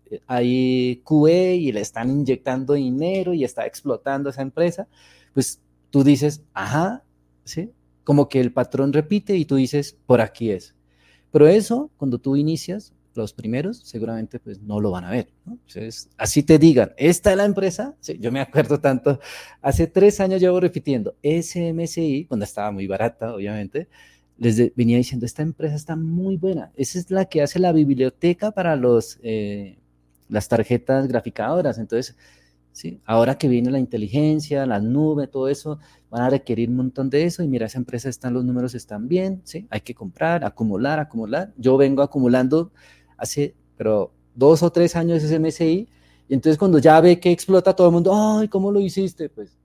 hay Q E y le están inyectando dinero y está explotando esa empresa, pues tú dices, ajá, ¿sí? Como que el patrón repite y tú dices, por aquí es. Pero eso, cuando tú inicias, los primeros seguramente pues no lo van a ver, ¿no? Entonces, así te digan, ¿esta es la empresa? Sí, yo me acuerdo tanto, hace tres años llevo repitiendo, S M S I, cuando estaba muy barata, obviamente, les de, venía diciendo, esta empresa está muy buena, esa es la que hace la biblioteca para los, eh, las tarjetas graficadoras, entonces, sí, ahora que viene la inteligencia, las nubes, todo eso, van a requerir un montón de eso, y mira, esa empresa están, los números están bien, ¿sí? Hay que comprar, acumular, acumular, yo vengo acumulando hace, pero dos o tres años ese M S I, y entonces cuando ya ve que explota todo el mundo, ay, ¿cómo lo hiciste? Pues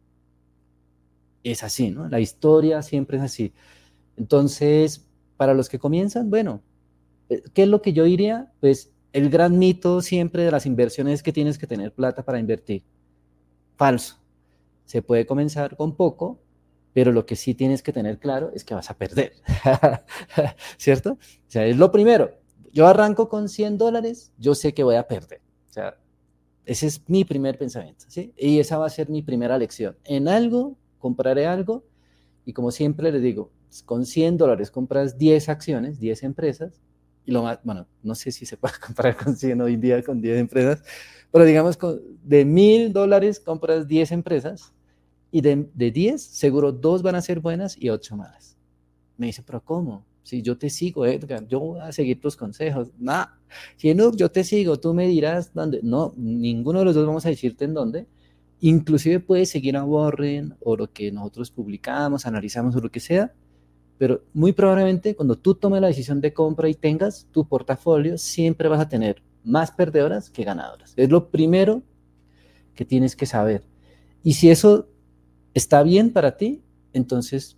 es así, ¿no? La historia siempre es así. Entonces, para los que comienzan, bueno, ¿qué es lo que yo diría? Pues el gran mito siempre de las inversiones es que tienes que tener plata para invertir. Falso. Se puede comenzar con poco, pero lo que sí tienes que tener claro es que vas a perder. ¿Cierto? O sea, es lo primero. Yo arranco con cien dólares, yo sé que voy a perder. O sea, ese es mi primer pensamiento, ¿sí? Y esa va a ser mi primera lección. En algo, compraré algo, y como siempre les digo, con cien dólares compras diez acciones, diez empresas, y lo más, bueno, no sé si se puede comprar con cien hoy en día con diez empresas, pero digamos, con, de mil dólares compras diez empresas, y de, de diez, seguro dos van a ser buenas y ocho malas. Me dice, pero ¿cómo? Si yo te sigo, Edgar, yo voy a seguir tus consejos. No, si no, yo te sigo, tú me dirás dónde. No, ninguno de los dos vamos a decirte en dónde. Inclusive puedes seguir a Warren o lo que nosotros publicamos, analizamos o lo que sea, pero muy probablemente cuando tú tomes la decisión de compra y tengas tu portafolio, siempre vas a tener más perdedoras que ganadoras. Es lo primero que tienes que saber. Y si eso está bien para ti, entonces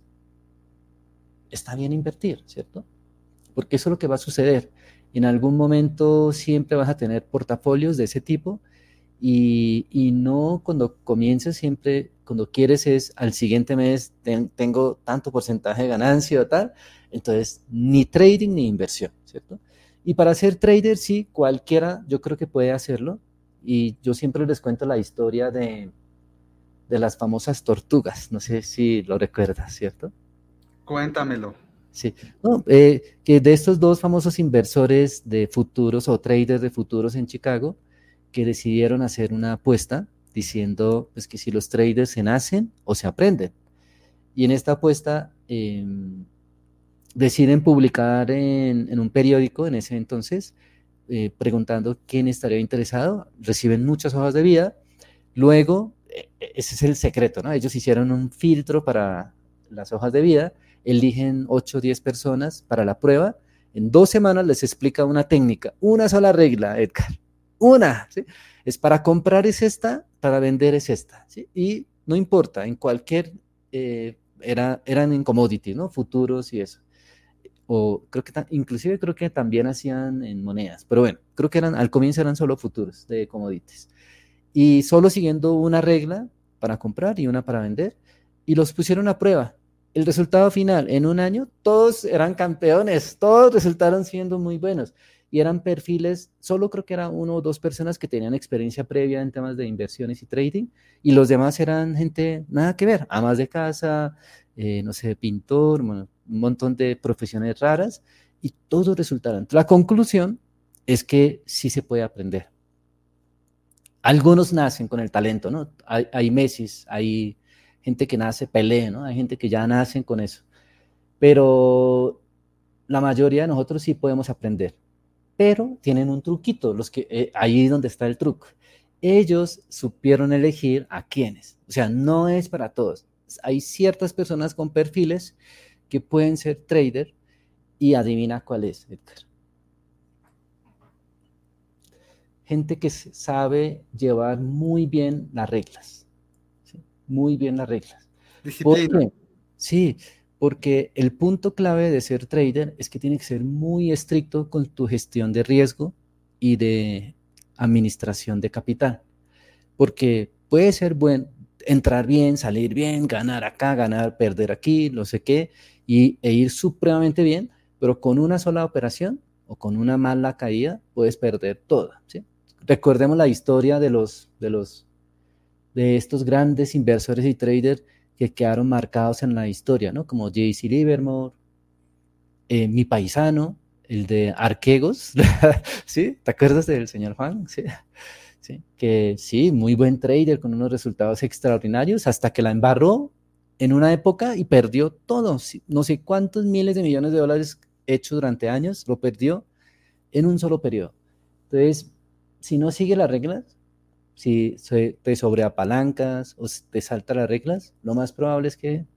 está bien invertir, ¿cierto? Porque eso es lo que va a suceder. En algún momento siempre vas a tener portafolios de ese tipo y, y no cuando comiences siempre, cuando quieres es al siguiente mes ten, tengo tanto porcentaje de ganancia o tal, entonces ni trading ni inversión, ¿cierto? Y para ser trader, sí, cualquiera yo creo que puede hacerlo, y yo siempre les cuento la historia de, de las famosas tortugas, no sé si lo recuerdas, ¿cierto? Cuéntamelo. Sí, no, eh, que de estos dos famosos inversores de futuros o traders de futuros en Chicago, que decidieron hacer una apuesta diciendo pues, que si los traders se nacen o se aprenden. Y en esta apuesta eh, deciden publicar en, en un periódico en ese entonces, eh, preguntando quién estaría interesado. Reciben muchas hojas de vida. Luego, eh, ese es el secreto, ¿no? Ellos hicieron un filtro para las hojas de vida, eligen ocho o diez personas para la prueba, en dos semanas les explica una técnica, una sola regla, Edgar, una, ¿sí? Es para comprar es esta, para vender es esta, ¿sí? Y no importa, en cualquier, eh, era, eran en commodities, ¿no? Futuros y eso, o creo que, inclusive creo que también hacían en monedas, pero bueno, creo que eran, al comienzo eran solo futuros de commodities, y solo siguiendo una regla para comprar y una para vender, y los pusieron a prueba. El resultado final, en un año, todos eran campeones, todos resultaron siendo muy buenos, y eran perfiles, solo creo que eran uno o dos personas que tenían experiencia previa en temas de inversiones y trading, y los demás eran gente nada que ver, amas de casa, eh, no sé, pintor, bueno, un montón de profesiones raras, y todos resultaron. La conclusión es que sí se puede aprender. Algunos nacen con el talento, ¿no? Hay, hay Messi, hay gente que nace Pelé, ¿no? Hay gente que ya nacen con eso. Pero la mayoría de nosotros sí podemos aprender. Pero tienen un truquito, los que, eh, ahí es donde está el truco. Ellos supieron elegir a quiénes. O sea, no es para todos. Hay ciertas personas con perfiles que pueden ser trader, y adivina cuál es, Edgar. Gente que sabe llevar muy bien las reglas, ¿sí? Muy bien las reglas. Disciplina. ¿Por qué? Sí, porque el punto clave de ser trader es que tiene que ser muy estricto con tu gestión de riesgo y de administración de capital, porque puede ser bueno entrar bien, salir bien, ganar acá, ganar, perder aquí, no sé qué, y, e ir supremamente bien, pero con una sola operación o con una mala caída puedes perder toda, ¿sí? recordemos la historia de los, de los, de estos grandes inversores y traders que quedaron marcados en la historia, ¿no? Como J C Livermore, eh, mi paisano, el de Arquegos, ¿sí? ¿Te acuerdas del señor Juan? Sí. Sí, que sí, muy buen trader con unos resultados extraordinarios hasta que la embarró en una época y perdió todo, no sé cuántos miles de millones de dólares hechos durante años, lo perdió en un solo periodo. Entonces, si no sigue las reglas, si te sobreapalancas o te salta las reglas, lo más probable es que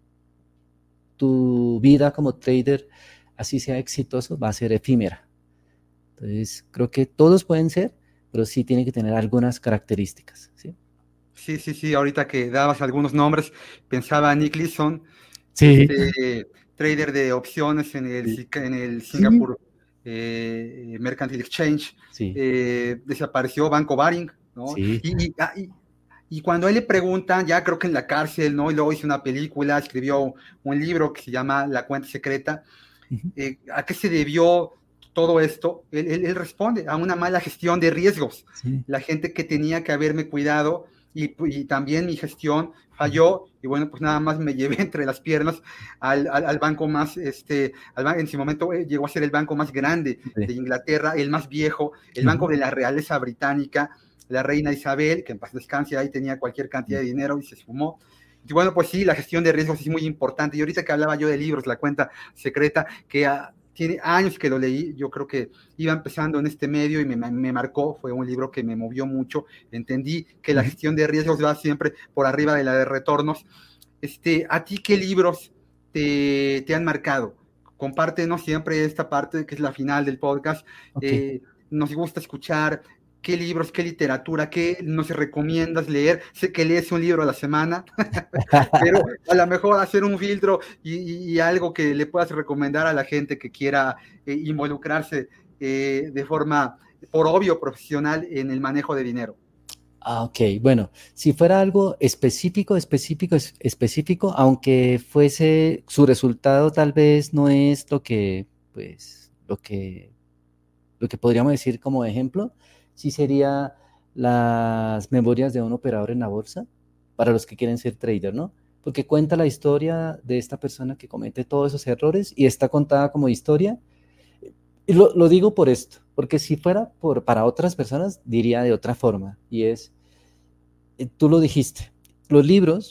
tu vida como trader, así sea exitoso, va a ser efímera. Entonces, creo que todos pueden ser, pero sí tiene que tener algunas características, ¿sí? Sí, sí, sí, ahorita que dabas algunos nombres, pensaba Nick Leeson, sí. este trader de opciones en el, sí. en el Singapore sí. eh, Mercantile Exchange, sí. eh, desapareció Banco Baring, ¿no? Sí. Y, y, y, y cuando a él le preguntan, ya creo que en la cárcel, ¿no? Y luego hizo una película, escribió un libro que se llama La Cuenta Secreta, uh-huh. eh, ¿a qué se debió todo esto? Él, él, él responde a una mala gestión de riesgos. Sí. La gente que tenía que haberme cuidado y, y también mi gestión falló y bueno, pues nada más me llevé entre las piernas al, al, al banco más, este, al, en su momento eh, llegó a ser el banco más grande sí. de Inglaterra, el más viejo, el uh-huh. banco de la realeza británica, la reina Isabel, que en paz descanse, ahí tenía cualquier cantidad de dinero y se esfumó. Y bueno, pues sí, la gestión de riesgos es muy importante. Y ahorita que hablaba yo de libros, La Cuenta Secreta, que uh, tiene años que lo leí, yo creo que iba empezando en este medio y me, me marcó, fue un libro que me movió mucho, entendí que la gestión de riesgos va siempre por arriba de la de retornos. Este, ¿a ti qué libros te, te han marcado? Compártenos siempre esta parte que es la final del podcast. Okay. Eh, nos gusta escuchar qué libros, qué literatura, qué nos recomiendas leer. Sé que lees un libro a la semana, pero a lo mejor hacer un filtro y, y, y algo que le puedas recomendar a la gente que quiera eh, involucrarse eh, de forma, por obvio, profesional en el manejo de dinero. Ah, ok, bueno, si fuera algo específico, específico, específico, aunque fuese, su resultado tal vez no es lo que, pues, lo que, lo que podríamos decir como ejemplo, sí sería las memorias de un operador en la bolsa, para los que quieren ser trader, ¿no? Porque cuenta la historia de esta persona que comete todos esos errores y está contada como historia. Y lo, lo digo por esto, porque si fuera por, para otras personas, diría de otra forma, y es, tú lo dijiste, los libros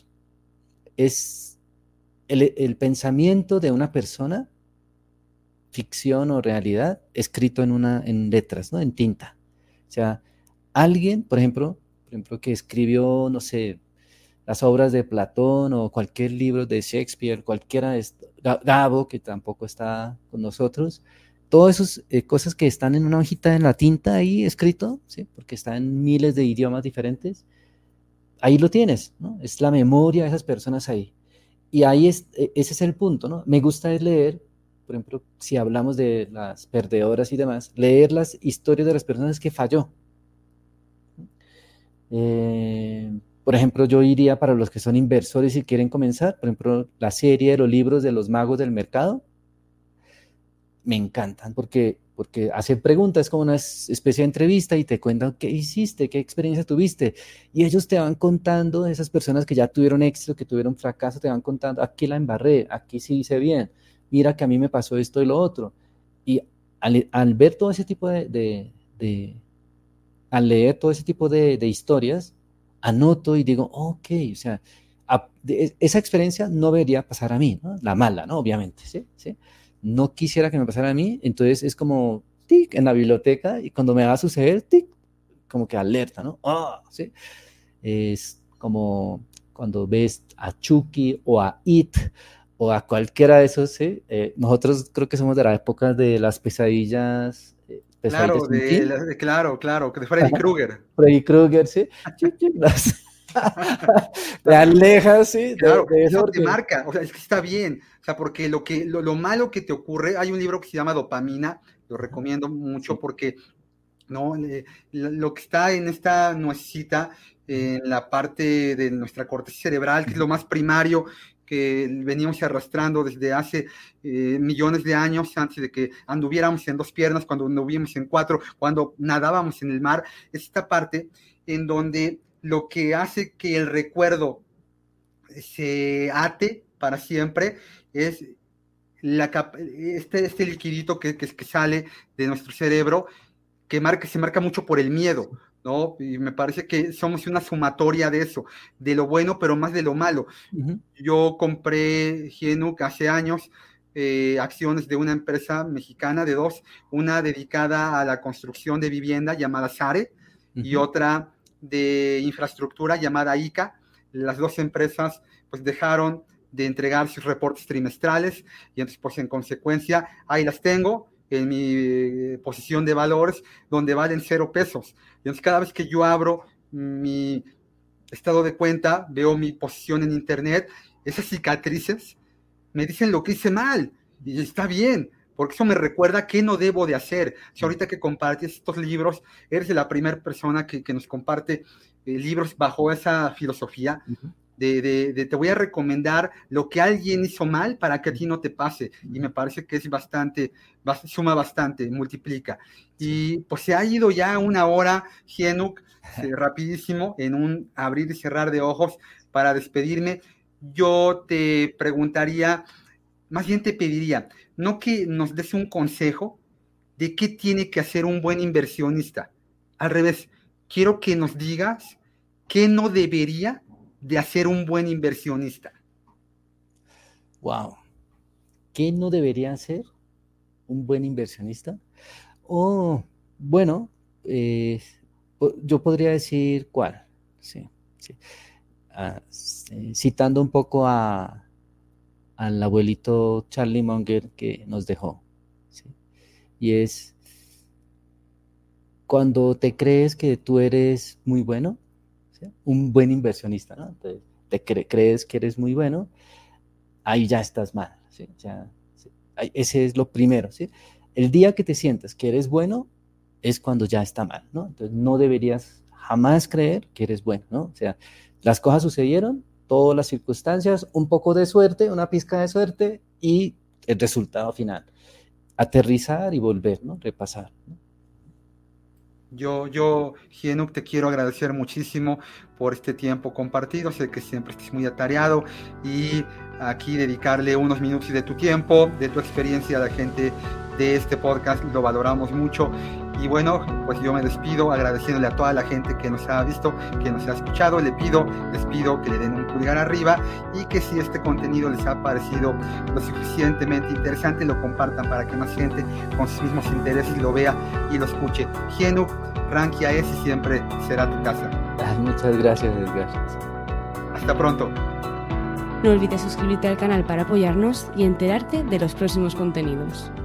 es el, el pensamiento de una persona, ficción o realidad, escrito en, una, en letras, ¿no? En tinta. O sea, alguien, por ejemplo, por ejemplo, que escribió, no sé, las obras de Platón o cualquier libro de Shakespeare, cualquiera de estos, Gabo, que tampoco está con nosotros, todas esas eh, cosas que están en una hojita en la tinta ahí escrito, ¿sí? Porque está en miles de idiomas diferentes, ahí lo tienes, ¿no? Es la memoria de esas personas ahí. Y ahí es, ese es el punto, ¿no? Me gusta es leer, por ejemplo, si hablamos de las perdedoras y demás, leer las historias de las personas que falló. Eh, por ejemplo, yo iría para los que son inversores y quieren comenzar, por ejemplo, la serie de los libros de los magos del mercado, me encantan porque, porque hacen preguntas, como una especie de entrevista y te cuentan qué hiciste, qué experiencia tuviste, y ellos te van contando, esas personas que ya tuvieron éxito, que tuvieron fracaso, te van contando, aquí la embarré, aquí sí hice bien, mira que a mí me pasó esto y lo otro, y al, al ver todo ese tipo de, de, de al leer todo ese tipo de, de historias, anoto y digo, ok, o sea, a, de, esa experiencia no debería pasar a mí, ¿no? La mala, ¿no? Obviamente, ¿sí? ¿sí? No quisiera que me pasara a mí, entonces es como, tic, en la biblioteca, y cuando me va a suceder, tic, como que alerta, ¿no? Oh, ¿sí? Es como cuando ves a Chucky o a It, o a cualquiera de esos, ¿sí? Eh, nosotros creo que somos de la época de las pesadillas. Eh, Claro, de, de, claro, claro, de Freddy Krueger. Freddy Krueger, sí. Te alejas, sí. Claro, de, de eso te marca, o sea, es que está bien, o sea, porque lo, que, lo, lo malo que te ocurre, hay un libro que se llama Dopamina, lo recomiendo mucho sí. porque, ¿no? Eh, lo que está en esta nuecita, en la parte de nuestra corteza cerebral, que es lo más primario, que veníamos arrastrando desde hace eh, millones de años, antes de que anduviéramos en dos piernas, cuando anduviéramos en cuatro, cuando nadábamos en el mar. Es esta parte en donde lo que hace que el recuerdo se ate para siempre es la, este, este liquidito que, que, que sale de nuestro cerebro, que marca, se marca mucho por el miedo, ¿no? Y me parece que somos una sumatoria de eso, de lo bueno, pero más de lo malo. Uh-huh. Yo compré, Hienuk, hace años, eh, acciones de una empresa mexicana, de dos, una dedicada a la construcción de vivienda llamada Sare, uh-huh, y otra de infraestructura llamada I C A. Las dos empresas pues dejaron de entregar sus reportes trimestrales y entonces pues en consecuencia ahí las tengo en mi eh, posición de valores, donde valen cero pesos. Entonces, cada vez que yo abro mi estado de cuenta, veo mi posición en internet, esas cicatrices me dicen lo que hice mal, y está bien, porque eso me recuerda qué no debo de hacer. Si ahorita que compartes estos libros, eres la primera persona que, que nos comparte eh, libros bajo esa filosofía, uh-huh, De, de, de te voy a recomendar lo que alguien hizo mal para que a ti no te pase, y me parece que es bastante, bastante suma bastante, multiplica. Y pues se ha ido ya una hora, Hienuk, eh, rapidísimo, en un abrir y cerrar de ojos. Para despedirme, yo te preguntaría, más bien te pediría, no que nos des un consejo de qué tiene que hacer un buen inversionista, al revés, quiero que nos digas qué no debería de hacer un buen inversionista. Wow. ¿Qué no debería hacer un buen inversionista? Oh, bueno, eh, yo podría decir cuál. Sí, sí. Ah, sí, citando un poco a, al abuelito Charlie Munger que nos dejó. ¿Sí? Y es, cuando te crees que tú eres muy bueno, ¿sí? Un buen inversionista, ¿no? Entonces, te cre- crees que eres muy bueno, ahí ya estás mal, ¿sí? Ya, ¿sí? Ese es lo primero, ¿sí? El día que te sientas que eres bueno es cuando ya está mal, ¿no? Entonces no deberías jamás creer que eres bueno, ¿no? O sea, las cosas sucedieron, todas las circunstancias, un poco de suerte, una pizca de suerte y el resultado final. Aterrizar y volver, ¿no? Repasar, ¿no? Yo, yo, Hienuk, te quiero agradecer muchísimo por este tiempo compartido. Sé que siempre estás muy atareado, y aquí dedicarle unos minutos de tu tiempo, de tu experiencia a la gente de este podcast, lo valoramos mucho. Y bueno, pues yo me despido agradeciéndole a toda la gente que nos ha visto, que nos ha escuchado. Le pido, les pido que le den un pulgar arriba, y que si este contenido les ha parecido lo suficientemente interesante, lo compartan para que más gente con sus mismos intereses lo vea y lo escuche. Hienuk, Rankia es y siempre será tu casa. Ay, muchas gracias, Edgar. Hasta pronto. No olvides suscribirte al canal para apoyarnos y enterarte de los próximos contenidos.